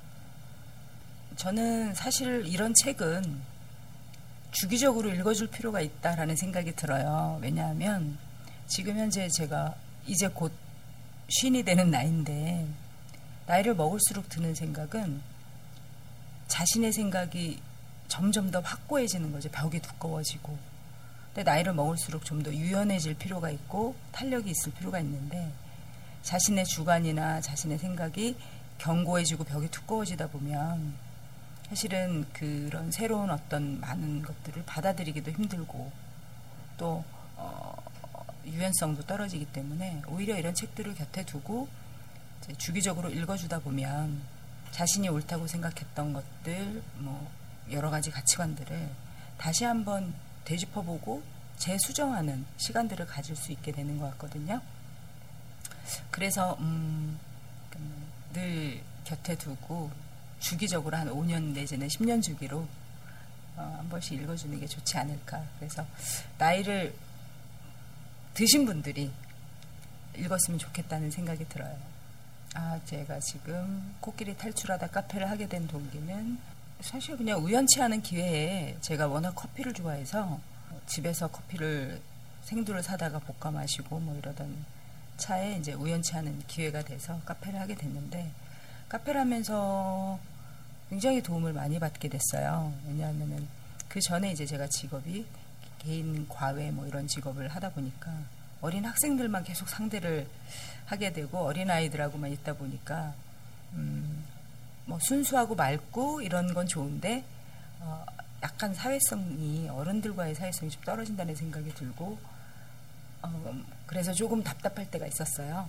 저는 사실 이런 책은 주기적으로 읽어줄 필요가 있다라는 생각이 들어요. 왜냐하면 지금 현재 제가 이제 곧 쉰이 되는 나이인데 나이를 먹을수록 드는 생각은 자신의 생각이 점점 더 확고해지는 거죠. 벽이 두꺼워지고. 근데 나이를 먹을수록 좀 더 유연해질 필요가 있고 탄력이 있을 필요가 있는데 자신의 주관이나 자신의 생각이 견고해지고 벽이 두꺼워지다 보면 사실은 그런 새로운 어떤 많은 것들을 받아들이기도 힘들고 또 어, 유연성도 떨어지기 때문에 오히려 이런 책들을 곁에 두고 이제 주기적으로 읽어주다 보면 자신이 옳다고 생각했던 것들, 뭐 여러 가지 가치관들을 다시 한번 되짚어보고 재수정하는 시간들을 가질 수 있게 되는 것 같거든요. 그래서 음, 늘 곁에 두고 주기적으로 한 오 년 내지는 십 년 주기로 어, 한 번씩 읽어주는 게 좋지 않을까. 그래서 나이를 드신 분들이 읽었으면 좋겠다는 생각이 들어요. 아, 제가 지금 코끼리 탈출하다 카페를 하게 된 동기는 사실 그냥 우연치 않은 기회에 제가 워낙 커피를 좋아해서 집에서 커피를 생두를 사다가 볶아 마시고 뭐 이러던 차에 이제 우연치 않은 기회가 돼서 카페를 하게 됐는데 카페를 하면서 굉장히 도움을 많이 받게 됐어요. 왜냐하면은 그 전에 이제 제가 직업이 개인 과외 뭐 이런 직업을 하다 보니까 어린 학생들만 계속 상대를 하게 되고 어린 아이들하고만 있다 보니까 음, 뭐 순수하고 맑고 이런 건 좋은데 어, 약간 사회성이 어른들과의 사회성이 좀 떨어진다는 생각이 들고 어, 그래서 조금 답답할 때가 있었어요.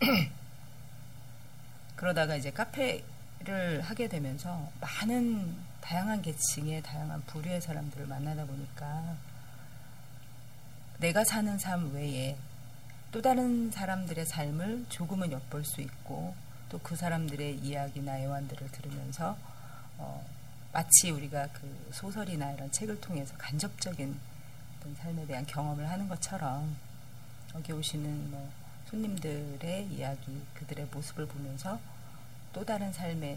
그러다가 이제 카페를 하게 되면서 많은 다양한 계층의 다양한 부류의 사람들을 만나다 보니까 내가 사는 삶 외에 또 다른 사람들의 삶을 조금은 엿볼 수 있고 또 그 사람들의 이야기나 애완들을 들으면서 어, 마치 우리가 그 소설이나 이런 책을 통해서 간접적인 어떤 삶에 대한 경험을 하는 것처럼 여기 오시는 뭐 손님들의 이야기, 그들의 모습을 보면서 또 다른 삶의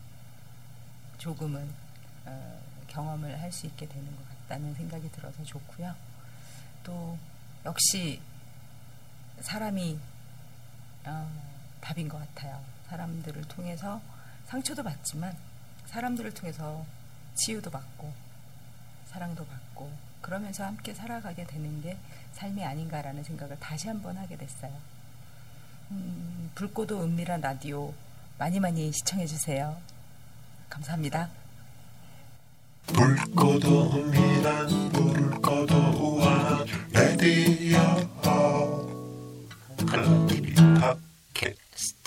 조금은 어, 경험을 할 수 있게 되는 것 같다는 생각이 들어서 좋고요. 또 역시 사람이 어, 답인 것 같아요. 사람들을 통해서 상처도 받지만 사람들을 통해서 치유도 받고 사랑도 받고 그러면서 함께 살아가게 되는 게 삶이 아닌가라는 생각을 다시 한번 하게 됐어요. 음, 붉고도 은밀한 라디오 많이 많이 시청해 주세요. 감사합니다. 붉고도 은밀한 불을 꺼도 우아한 라디오 팟캐스트